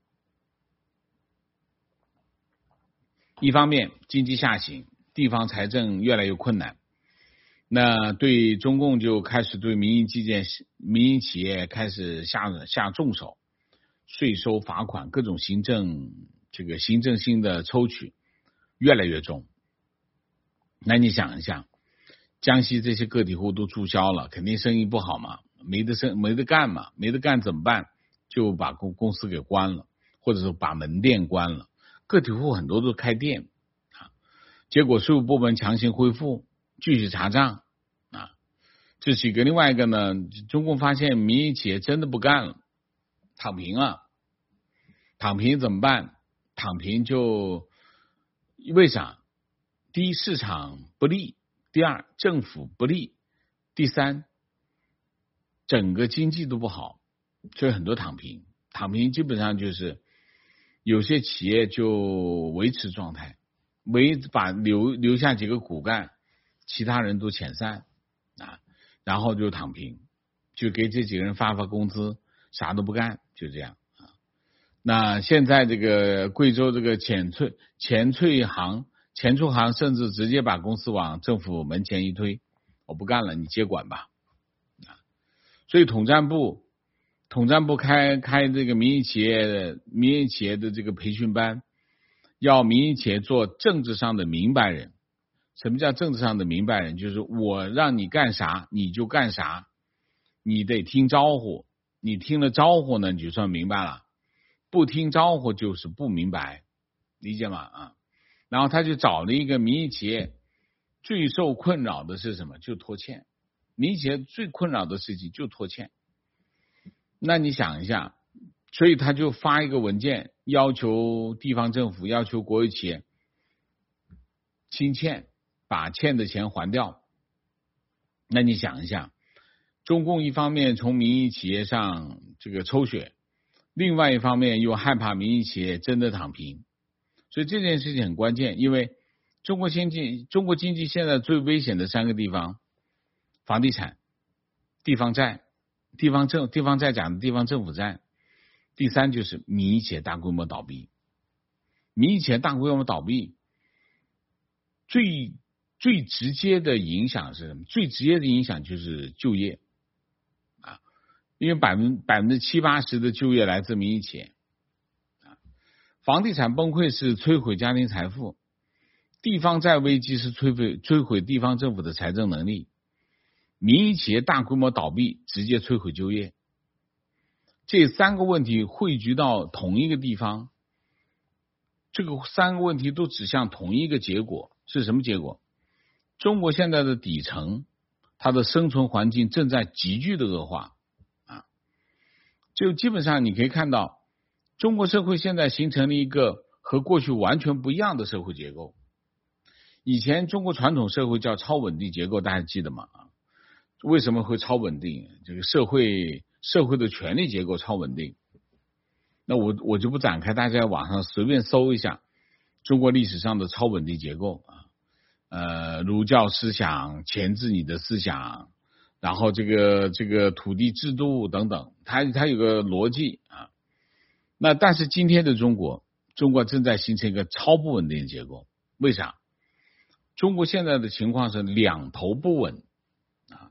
一方面经济下行，地方财政越来越困难，那对中共就开始对民营基建、民营企业开始下下重手，税收、罚款、各种行政这个行政性的抽取越来越重。那你想一下，江西这些个体户都注销了，肯定生意不好嘛，没得生没得干嘛，没得干怎么办？就把公公司给关了，或者是把门店关了。个体户很多都开店啊，结果税务部门强行恢复，继续查账啊。这是一个。另外一个呢，中共发现民营企业真的不干了，躺平了。躺平怎么办？躺平就为啥？第一，市场不利；第二，政府不利；第三，整个经济都不好，所以很多躺平。躺平基本上就是有些企业就维持状态，维把留留下几个骨干，其他人都遣散啊，然后就躺平，就给这几个人发发工资，啥都不干，就这样啊。那现在这个贵州这个钱翠钱翠行钱出行甚至直接把公司往政府门前一推，我不干了，你接管吧啊。所以统战部统战部开开这个民营企业民营企业的这个培训班，要民营企业做政治上的明白人。什么叫政治上的明白人？就是我让你干啥你就干啥，你得听招呼，你听了招呼呢，你就算明白了，不听招呼就是不明白，理解吗？啊，然后他就找了一个民营企业最受困扰的是什么？就拖欠。民营企业最困扰的事情就拖欠。那你想一下，所以他就发一个文件，要求地方政府，要求国有企业清欠，把欠的钱还掉。那你想一下，中共一方面从民营企业上这个抽血，另外一方面又害怕民营企业真的躺平，所以这件事情很关键。因为中国经济中国经济现在最危险的三个地方：房地产、地方债、地方政地方债讲的地方政府债，第三就是民营企业大规模倒闭。民营企业大规模倒闭最最直接的影响是什么？最直接的影响就是就业啊，因为百分百分之七八十的就业来自民营企业啊。房地产崩溃是摧毁家庭财富，地方债危机是摧毁摧毁地方政府的财政能力，民营企业大规模倒闭直接摧毁就业。这三个问题汇聚到同一个地方，这个三个问题都指向同一个结果，是什么结果？中国现在的底层，它的生存环境正在急剧的恶化啊！就基本上你可以看到，中国社会现在形成了一个和过去完全不一样的社会结构。以前中国传统社会叫超稳定结构，大家记得吗？为什么会超稳定？这个社会社会的权力结构超稳定。那我我就不展开，大家在网上随便搜一下中国历史上的超稳定结构啊，呃，儒教思想钳制你的思想，然后这个这个土地制度等等，它它有个逻辑啊。那但是今天的中国，中国正在形成一个超不稳定的结构。为啥？中国现在的情况是两头不稳啊，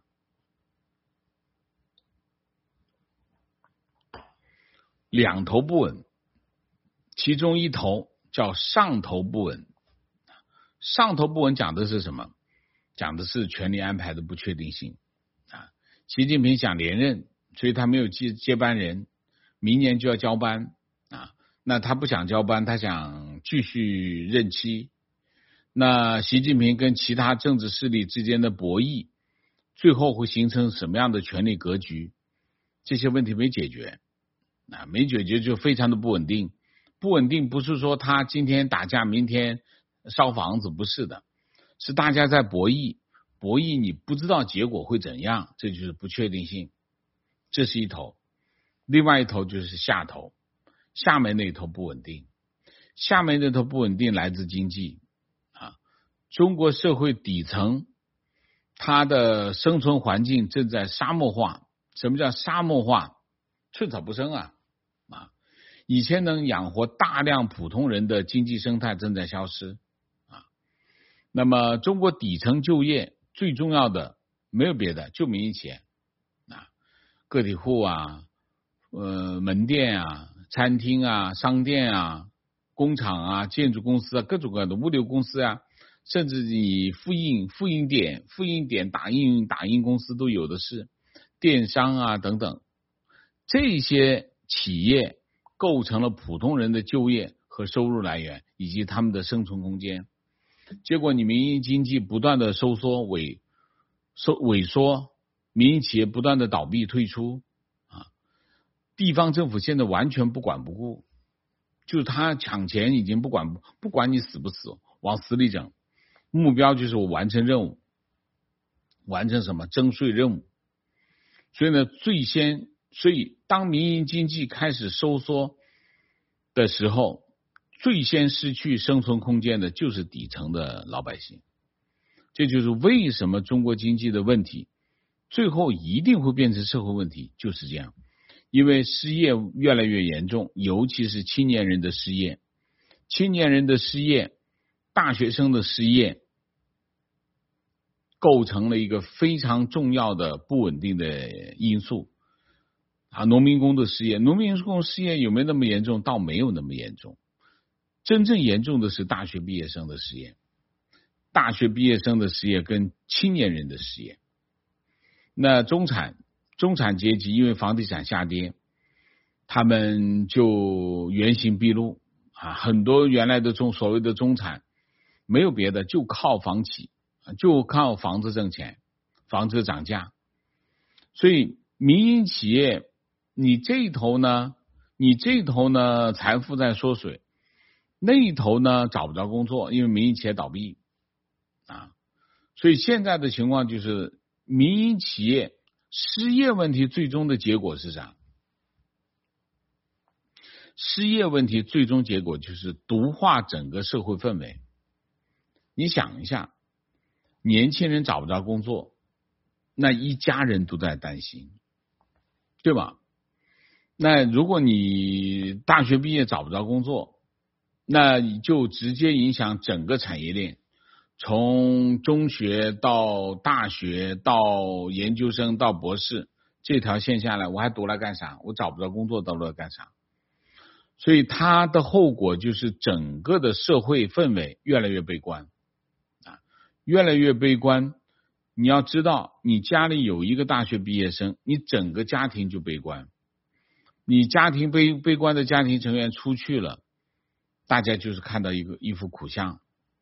两头不稳，其中一头叫上头不稳。上头不稳讲的是什么？讲的是权力安排的不确定性啊。 习近平想连任，所以他没有接接班人，明年就要交班啊。那他不想交班，他想继续任期。那习近平跟其他政治势力之间的博弈，最后会形成什么样的权力格局？这些问题没解决，啊，没解决就非常的不稳定。不稳定不是说他今天打架，明天烧房子，不是的，是大家在博弈，博弈你不知道结果会怎样，这就是不确定性。这是一头，另外一头就是下头，下面那一头不稳定，下面那头不稳定来自经济啊，中国社会底层它的生存环境正在沙漠化。什么叫沙漠化？寸草不生啊啊！以前能养活大量普通人的经济生态正在消失啊。那么中国底层就业最重要的没有别的，就民营企业啊，个体户啊，呃，门店啊，餐厅啊，商店啊，工厂啊，建筑公司啊，各种各样的物流公司啊，甚至你复印复印点、复印点打印打印公司都有的是。电商啊等等，这些企业构成了普通人的就业和收入来源以及他们的生存空间。结果你民营经济不断的收缩萎收萎缩，民营企业不断的倒闭退出啊，地方政府现在完全不管不顾，就是他抢钱已经不管不管你死不死，往死里整，目标就是我完成任务，完成什么征税任务。所以呢，最先，所以当民营经济开始收缩的时候，最先失去生存空间的就是底层的老百姓。这就是为什么中国经济的问题最后一定会变成社会问题，就是这样。因为失业越来越严重，尤其是青年人的失业，青年人的失业，大学生的失业，构成了一个非常重要的不稳定的因素啊。农民工的失业，农民工失业有没有那么严重？倒没有那么严重，真正严重的是大学毕业生的失业，大学毕业生的失业跟青年人的失业。那中产中产阶级因为房地产下跌，他们就原形毕露啊，很多原来的中所谓的中产没有别的，就靠房企，就靠房子挣钱，房子涨价。所以民营企业你这一头呢，你这一头呢财富在缩水，那一头呢找不着工作，因为民营企业倒闭啊。所以现在的情况就是民营企业失业问题最终的结果是啥？失业问题最终结果就是毒化整个社会氛围。你想一下，年轻人找不着工作，那一家人都在担心，对吧？那如果你大学毕业找不着工作，那你就直接影响整个产业链，从中学到大学到研究生到博士，这条线下来，我还读来干啥？我找不着工作读来干啥？所以它的后果就是整个的社会氛围越来越悲观啊，越来越悲观。你要知道，你家里有一个大学毕业生，你整个家庭就悲观。你家庭悲悲观的家庭成员出去了，大家就是看到一个一副苦相。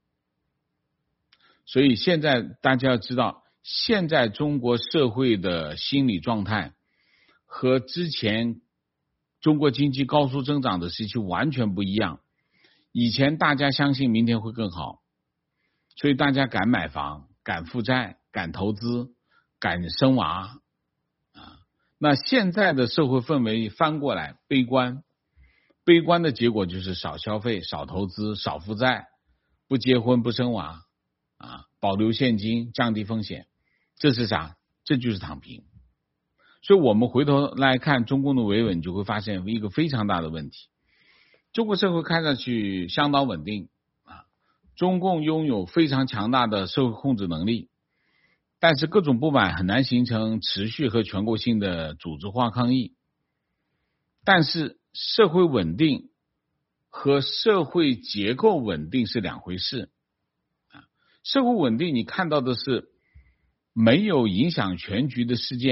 所以现在大家要知道，现在中国社会的心理状态和之前中国经济高速增长的时期完全不一样。以前大家相信明天会更好，所以大家敢买房，敢负债，敢投资，敢生娃啊。那现在的社会氛围翻过来，悲观，悲观的结果就是少消费，少投资，少负债，不结婚，不生娃啊，保留现金，降低风险。这是啥？这就是躺平。所以我们回头来看中共的维稳，就会发现一个非常大的问题。中国社会看上去相当稳定啊，中共拥有非常强大的社会控制能力，但是各种不满很难形成持续和全国性的组织化抗议。但是社会稳定和社会结构稳定是两回事啊。社会稳定你看到的是没有影响全局的事件，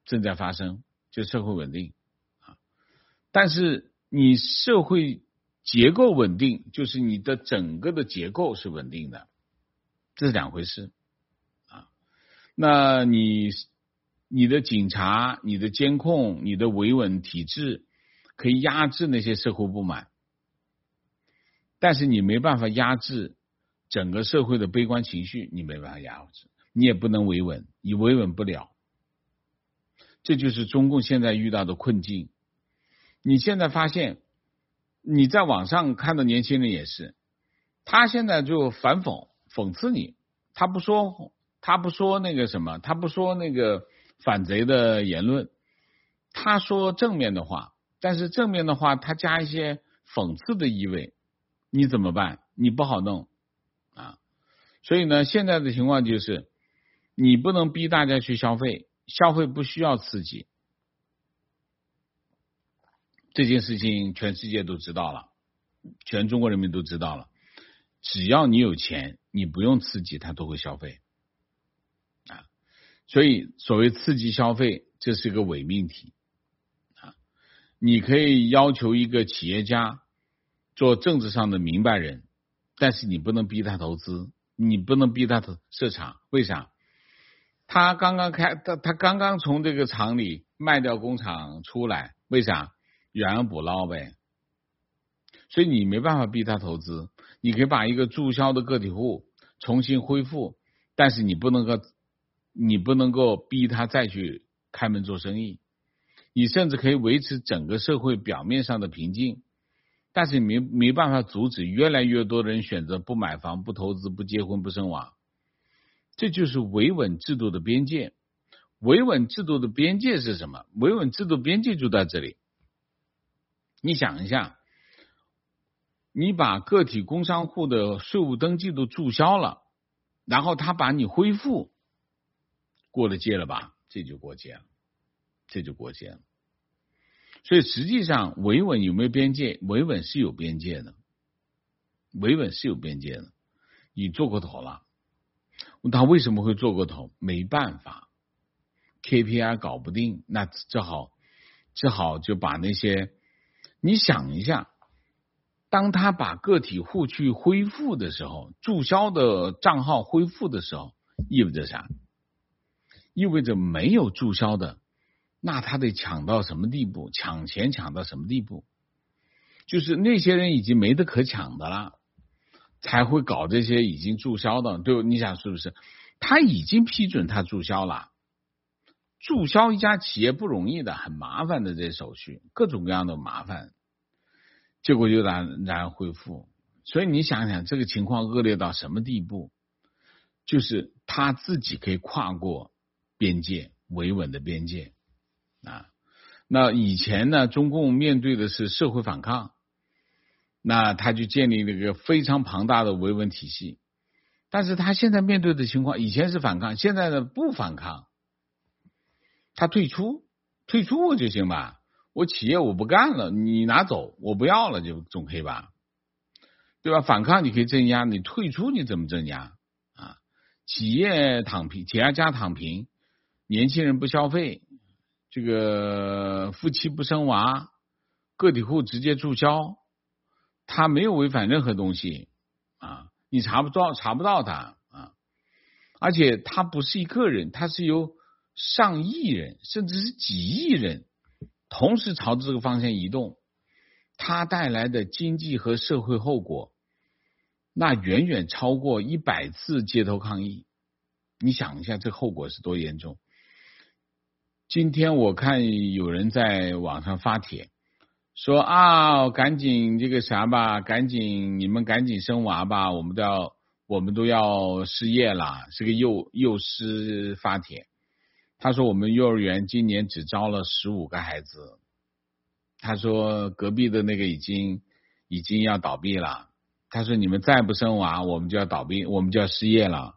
正在发生，就社会稳定啊。但是你社会结构稳定，就是你的整个的结构是稳定的，这是两回事啊。那你你的警察、你的监控、你的维稳体制可以压制那些社会不满，但是你没办法压制整个社会的悲观情绪，你没办法压制，你也不能维稳，你维稳不了。这就是中共现在遇到的困境。你现在发现，你在网上看到年轻人也是，他现在就反讽讽刺你，他不说他不说那个什么，他不说那个反贼的言论，他说正面的话，但是正面的话他加一些讽刺的意味，你怎么办？你不好弄啊。所以呢，现在的情况就是你不能逼大家去消费，消费不需要刺激，这件事情全世界都知道了，全中国人民都知道了，只要你有钱，你不用刺激他都会消费啊。所以所谓刺激消费，这是个伪命题啊。你可以要求一个企业家做政治上的明白人，但是你不能逼他投资，你不能逼他设厂。为啥？他刚刚开他他刚刚从这个厂里卖掉工厂出来，为啥？远洋捕捞呗。所以你没办法逼他投资，你可以把一个注销的个体户重新恢复，但是你不能够你不能够逼他再去开门做生意。你甚至可以维持整个社会表面上的平静，但是你没没办法阻止越来越多的人选择不买房、不投资、不结婚、不生娃。这就是维稳制度的边界。维稳制度的边界是什么？维稳制度边界就在这里。你想一下，你把个体工商户的税务登记都注销了，然后他把你恢复，过了界了吧？这就过界了，这就过界了。所以实际上维稳有没有边界？维稳是有边界的，维稳是有边界的。你做过头了，他为什么会做过头？没办法 ，K P I 搞不定，那只好只好就把那些，你想一下，当他把个体户去恢复的时候，注销的账号恢复的时候，意味着啥？意味着没有注销的，那他得抢到什么地步？抢钱抢到什么地步？就是那些人已经没得可抢的了，才会搞这些已经注销的。对，你想是不是？他已经批准他注销了，注销一家企业不容易的，很麻烦的，这些手续各种各样的麻烦，结果就然然恢复。所以你想想，这个情况恶劣到什么地步？就是他自己可以跨过边界，维稳的边界啊。那以前呢，中共面对的是社会反抗，那他就建立了一个非常庞大的维稳体系。但是他现在面对的情况，以前是反抗，现在呢不反抗，他退出，退出我就行吧，我企业我不干了，你拿走，我不要了，就总可以吧，对吧？反抗你可以镇压，你退出你怎么镇压啊？企业躺平，企业家躺平，年轻人不消费，这个夫妻不生娃，个体户直接注销，他没有违反任何东西啊，你查不到查不到他啊，而且他不是一个人，他是由上亿人甚至是几亿人同时朝着这个方向移动，它带来的经济和社会后果那远远超过一百次街头抗议。你想一下这后果是多严重。今天我看有人在网上发帖说啊，赶紧这个啥吧，赶紧你们赶紧生娃吧，我们都要我们都要失业了，是个幼幼师发帖。他说我们幼儿园今年只招了十五个孩子，他说隔壁的那个已经已经要倒闭了，他说你们再不生娃我们就要倒闭，我们就要失业了。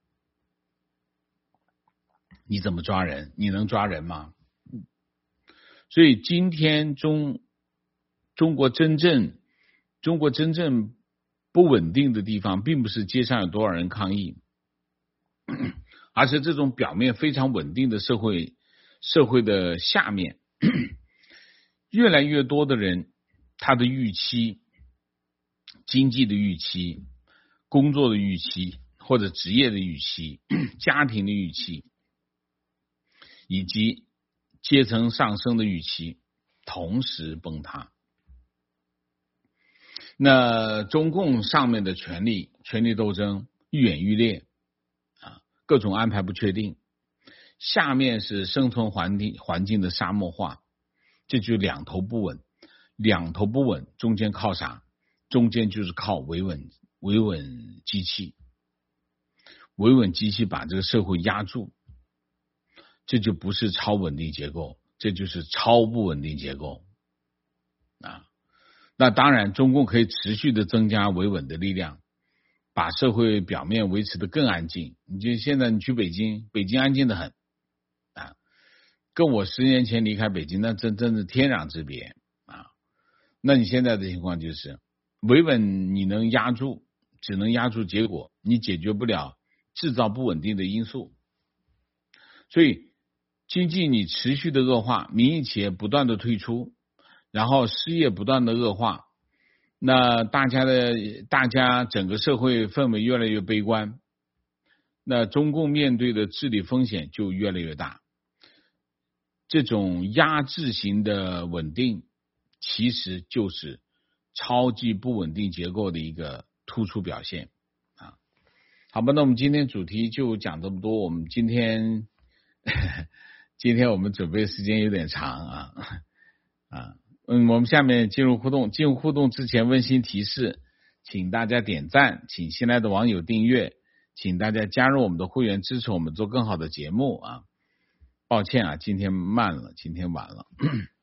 你怎么抓人？你能抓人吗？所以今天中中国真正中国真正不稳定的地方，并不是街上有多少人抗议，而是这种表面非常稳定的社会社会的下面，越来越多的人，他的预期、经济的预期、工作的预期或者职业的预期、家庭的预期以及阶层上升的预期同时崩塌。那中共上面的权力权力斗争愈演愈烈啊，各种安排不确定，下面是生存环境环境的沙漠化，这就两头不稳，两头不稳，中间靠啥？中间就是靠维稳维稳机器，维稳机器把这个社会压住，这就不是超稳定结构，这就是超不稳定结构啊。那当然，中共可以持续的增加维稳的力量，把社会表面维持的更安静。你就现在你去北京，北京安静的很啊，跟我十年前离开北京那真真是天壤之别啊。那你现在的情况就是维稳你能压住，只能压住结果，你解决不了制造不稳定的因素。所以经济你持续的恶化，民营企业不断的退出，然后失业不断的恶化，那大家的大家整个社会氛围越来越悲观，那中共面对的治理风险就越来越大。这种压制型的稳定其实就是超级不稳定结构的一个突出表现啊。好吧，那我们今天主题就讲这么多。我们今天今天我们准备时间有点长啊啊。嗯，我们下面进入互动。进入互动之前，温馨提示，请大家点赞，请新来的网友订阅，请大家加入我们的会员，支持我们做更好的节目啊。抱歉啊，今天慢了，今天晚了。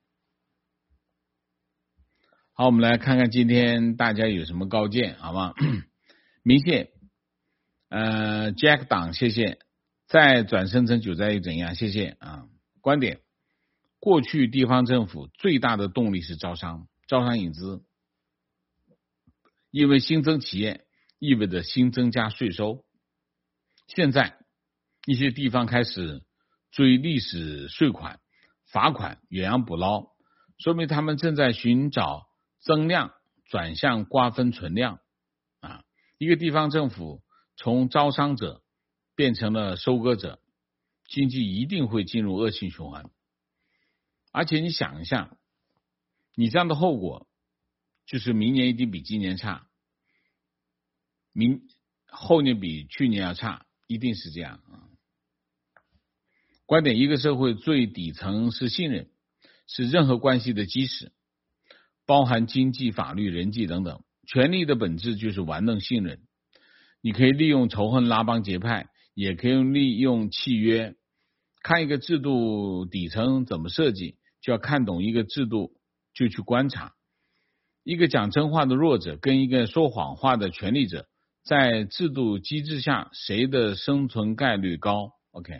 好，我们来看看今天大家有什么高见，好吗？明谢，呃 ，Jack 党，谢谢。再转生成九灾又怎样？谢谢啊。观点。过去地方政府最大的动力是招商，招商引资，因为新增企业意味着新增加税收。现在一些地方开始追历史税款、罚款、远洋捕捞，说明他们正在寻找增量转向瓜分存量啊。一个地方政府从招商者变成了收割者，经济一定会进入恶性循环。而且你想一下，你这样的后果就是明年一定比今年差，明后年比去年要差，一定是这样啊。观点，一个社会最底层是信任，是任何关系的基石，包含经济、法律、人际等等。权力的本质就是玩弄信任，你可以利用仇恨拉帮结派，也可以利用契约。看一个制度底层怎么设计，就要看懂一个制度，就去观察一个讲真话的弱者跟一个说谎话的权力者，在制度机制下谁的生存概率高。 OK，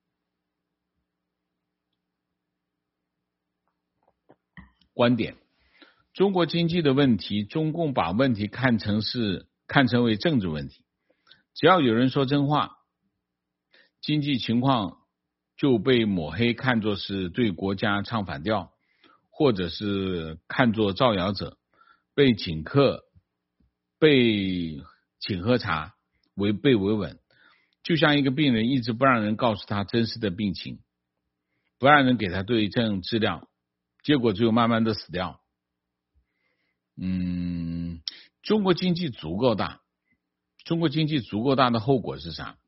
观点，中国经济的问题，中共把问题看成是看成为政治问题，只要有人说真话，经济情况就被抹黑，看作是对国家唱反调，或者是看作造谣者，被请客，被请喝茶，违被维稳。就像一个病人一直不让人告诉他真实的病情，不让人给他对症治疗，结果只有慢慢的死掉。嗯，中国经济足够大，中国经济足够大的后果是啥？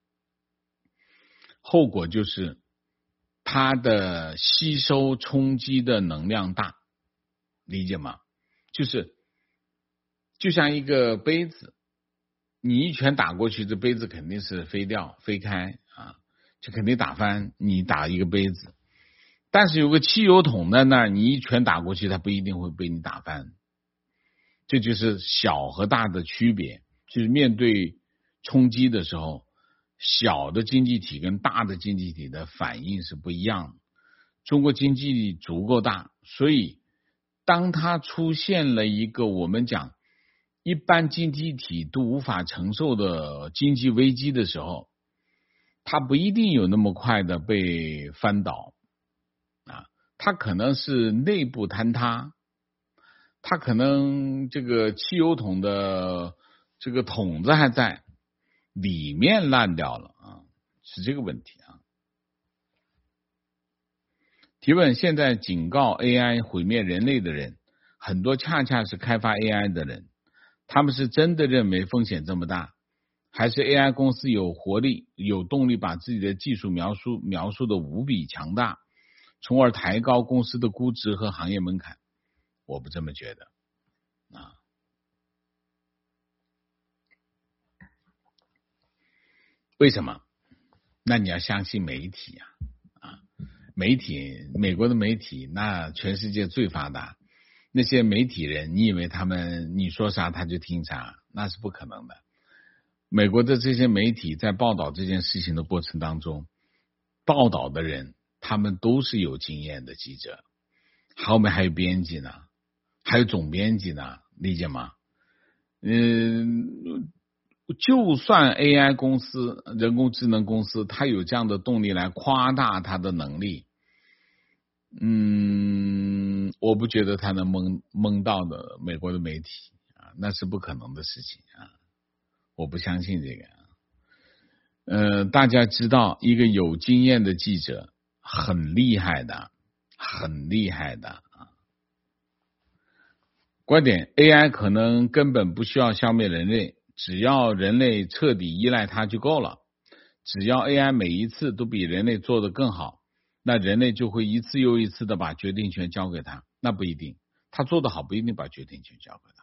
后果就是它的吸收冲击的能量大，理解吗？就是就像一个杯子，你一拳打过去，这杯子肯定是飞掉飞开啊，就肯定打翻你打一个杯子。但是有个汽油桶在那儿，你一拳打过去，它不一定会被你打翻。这就是小和大的区别，就是面对冲击的时候，小的经济体跟大的经济体的反应是不一样的。中国经济足够大，所以当它出现了一个我们讲一般经济体都无法承受的经济危机的时候， 它不一定有那么快的被翻倒啊，它可能是内部坍塌，它可能这个汽油桶的这个桶子还在，里面烂掉了啊，是这个问题啊。提问：现在警告 A I 毁灭人类的人，很多恰恰是开发 A I 的人，他们是真的认为风险这么大，还是 A I 公司有活力、有动力把自己的技术描述描述的无比强大，从而抬高公司的估值和行业门槛？我不这么觉得啊。为什么？那你要相信媒体啊。媒体，美国的媒体那全世界最发达，那些媒体人，你以为他们你说啥他就听啥？那是不可能的。美国的这些媒体在报道这件事情的过程当中，报道的人他们都是有经验的记者，后面还有编辑呢，还有总编辑呢，理解吗？嗯，就算 A I 公司、人工智能公司，它有这样的动力来夸大它的能力，嗯，我不觉得它能蒙蒙到的美国的媒体啊，那是不可能的事情啊，我不相信这个。呃，大家知道，一个有经验的记者很厉害的，很厉害的啊。观点 ：A I 可能根本不需要消灭人类，只要人类彻底依赖它就够了。只要 A I 每一次都比人类做得更好，那人类就会一次又一次的把决定权交给他。那不一定，他做得好不一定把决定权交给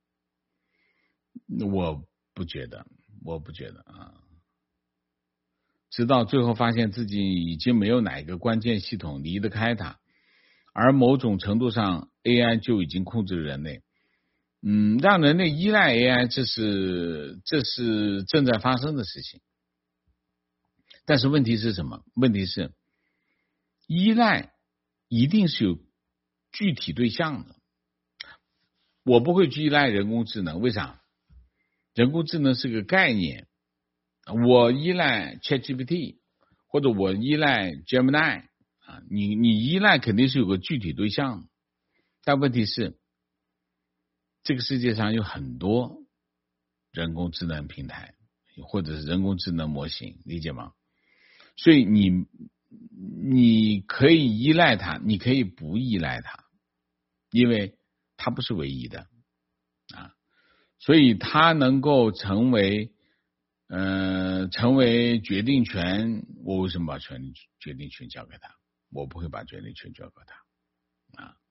他。我不觉得，我不觉得啊。直到最后发现自己已经没有哪一个关键系统离得开它，而某种程度上 A I 就已经控制了人类。嗯，让人类依赖 A I， 这是这是正在发生的事情。但是问题是什么？问题是依赖一定是有具体对象的。我不会去依赖人工智能，为啥？人工智能是个概念。我依赖 ChatGPT 或者我依赖 Gemini 啊，你你依赖肯定是有个具体对象，但问题是这个世界上有很多人工智能平台或者是人工智能模型，理解吗？所以你你可以依赖它，你可以不依赖它，因为它不是唯一的啊，所以它能够成为呃，成为决定权，我为什么把权力决定权交给他？我不会把决定权交给他啊。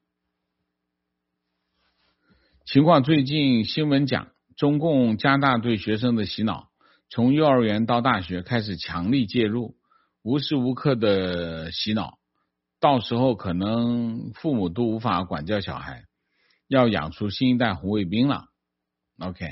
情况最近新闻讲，中共加大对学生的洗脑，从幼儿园到大学开始强力介入，无时无刻的洗脑，到时候可能父母都无法管教小孩，要养出新一代红卫兵了。OK。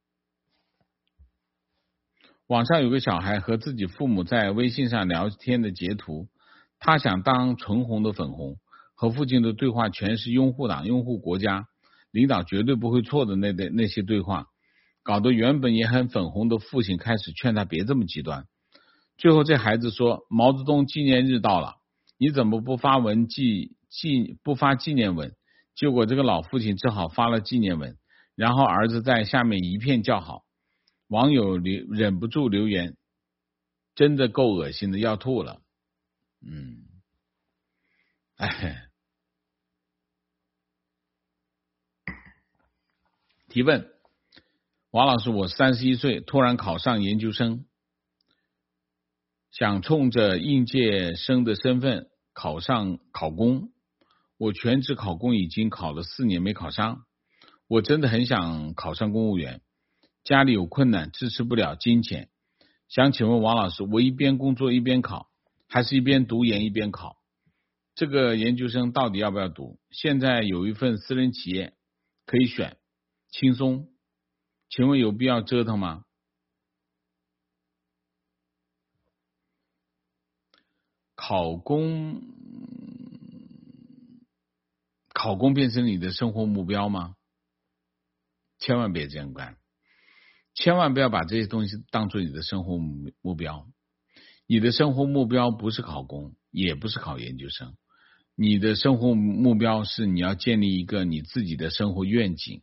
网上有个小孩和自己父母在微信上聊天的截图，他想当纯红的粉红，和父亲的对话全是拥护党、拥护国家，领导绝对不会错的那那那些对话，搞得原本也很粉红的父亲开始劝他别这么极端。最后这孩子说，毛泽东纪念日到了，你怎么不发文纪纪不发纪念文？结果这个老父亲只好发了纪念文，然后儿子在下面一片叫好。网友留忍不住留言，真的够恶心的，要吐了。嗯，哎，提问：王老师，我三十一岁，突然考上研究生，想冲着应届生的身份考上考公。我全职考公已经考了四年没考上，我真的很想考上公务员。家里有困难，支持不了金钱，想请问王老师，我一边工作一边考，还是一边读研一边考？这个研究生到底要不要读？现在有一份私人企业可以选，轻松，请问有必要折腾吗？考公，考公变成你的生活目标吗？千万别这样干。千万不要把这些东西当做你的生活目标你的生活目标不是考公，也不是考研究生，你的生活目标是你要建立一个你自己的生活愿景。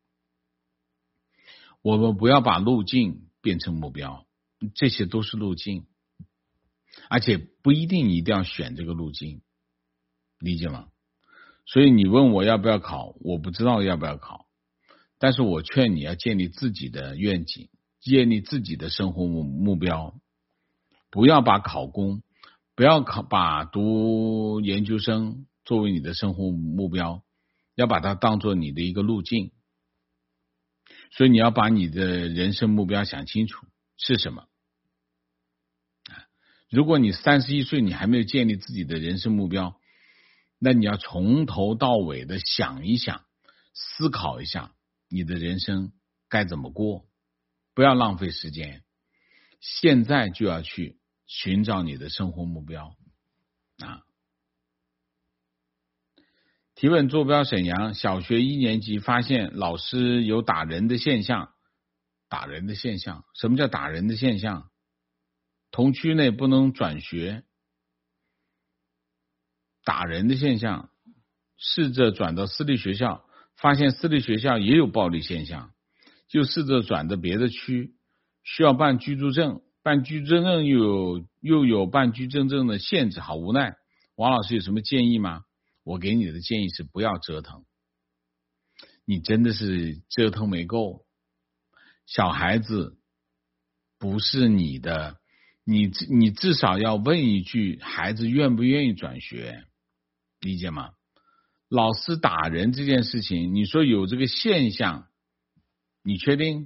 我们不要把路径变成目标，这些都是路径，而且不一定你一定要选这个路径，理解吗？所以你问我要不要考，我不知道要不要考，但是我劝你要建立自己的愿景，建立自己的生活目目标，不要把考公，不要考把读研究生作为你的生活目标，要把它当做你的一个路径。所以你要把你的人生目标想清楚是什么。如果你三十一岁你还没有建立自己的人生目标，那你要从头到尾的想一想，思考一下你的人生该怎么过，不要浪费时间，现在就要去寻找你的生活目标啊！提问坐标沈阳，小学一年级发现老师有打人的现象。打人的现象，什么叫打人的现象？同区内不能转学。打人的现象，试着转到私立学校，发现私立学校也有暴力现象，就试着转到别的区，需要办居住证，办居住证又有又有办居住证的限制，好无奈。王老师有什么建议吗？我给你的建议是不要折腾，你真的是折腾没够。小孩子不是你的，你你至少要问一句，孩子愿不愿意转学，理解吗？老师打人这件事情，你说有这个现象，你确定？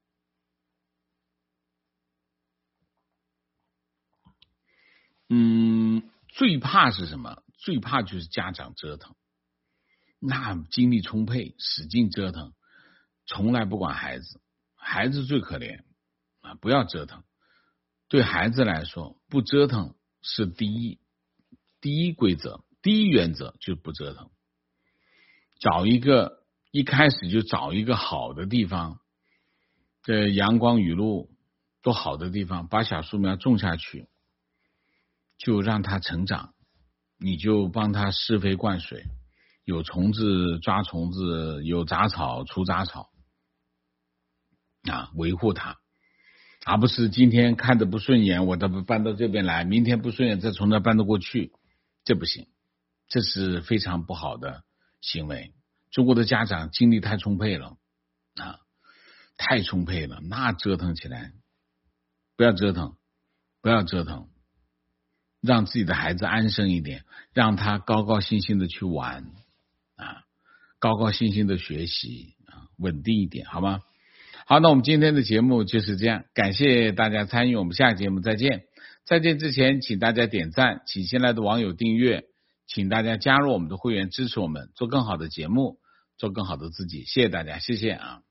嗯，最怕是什么？最怕就是家长折腾，那精力充沛，使劲折腾，从来不管孩子，孩子最可怜啊！不要折腾。对孩子来说，不折腾是第一第一规则，第一原则就是不折腾。找一个一开始就找一个好的地方，这阳光雨露都好的地方，把小树苗种下去，就让它成长，你就帮它施肥灌水，有虫子抓虫子，有杂草除杂草啊，维护它，而不是今天看着不顺眼我都搬到这边来，明天不顺眼再从那搬得过去，这不行，这是非常不好的行为。中国的家长精力太充沛了啊，太充沛了，那折腾起来，不要折腾，不要折腾，让自己的孩子安生一点，让他高高兴兴的去玩啊，高高兴兴的学习啊，稳定一点，好吗？好，那我们今天的节目就是这样，感谢大家参与，我们下期节目再见。再见之前，请大家点赞，请新来的网友订阅，请大家加入我们的会员，支持我们做更好的节目，做更好的自己，谢谢大家，谢谢啊。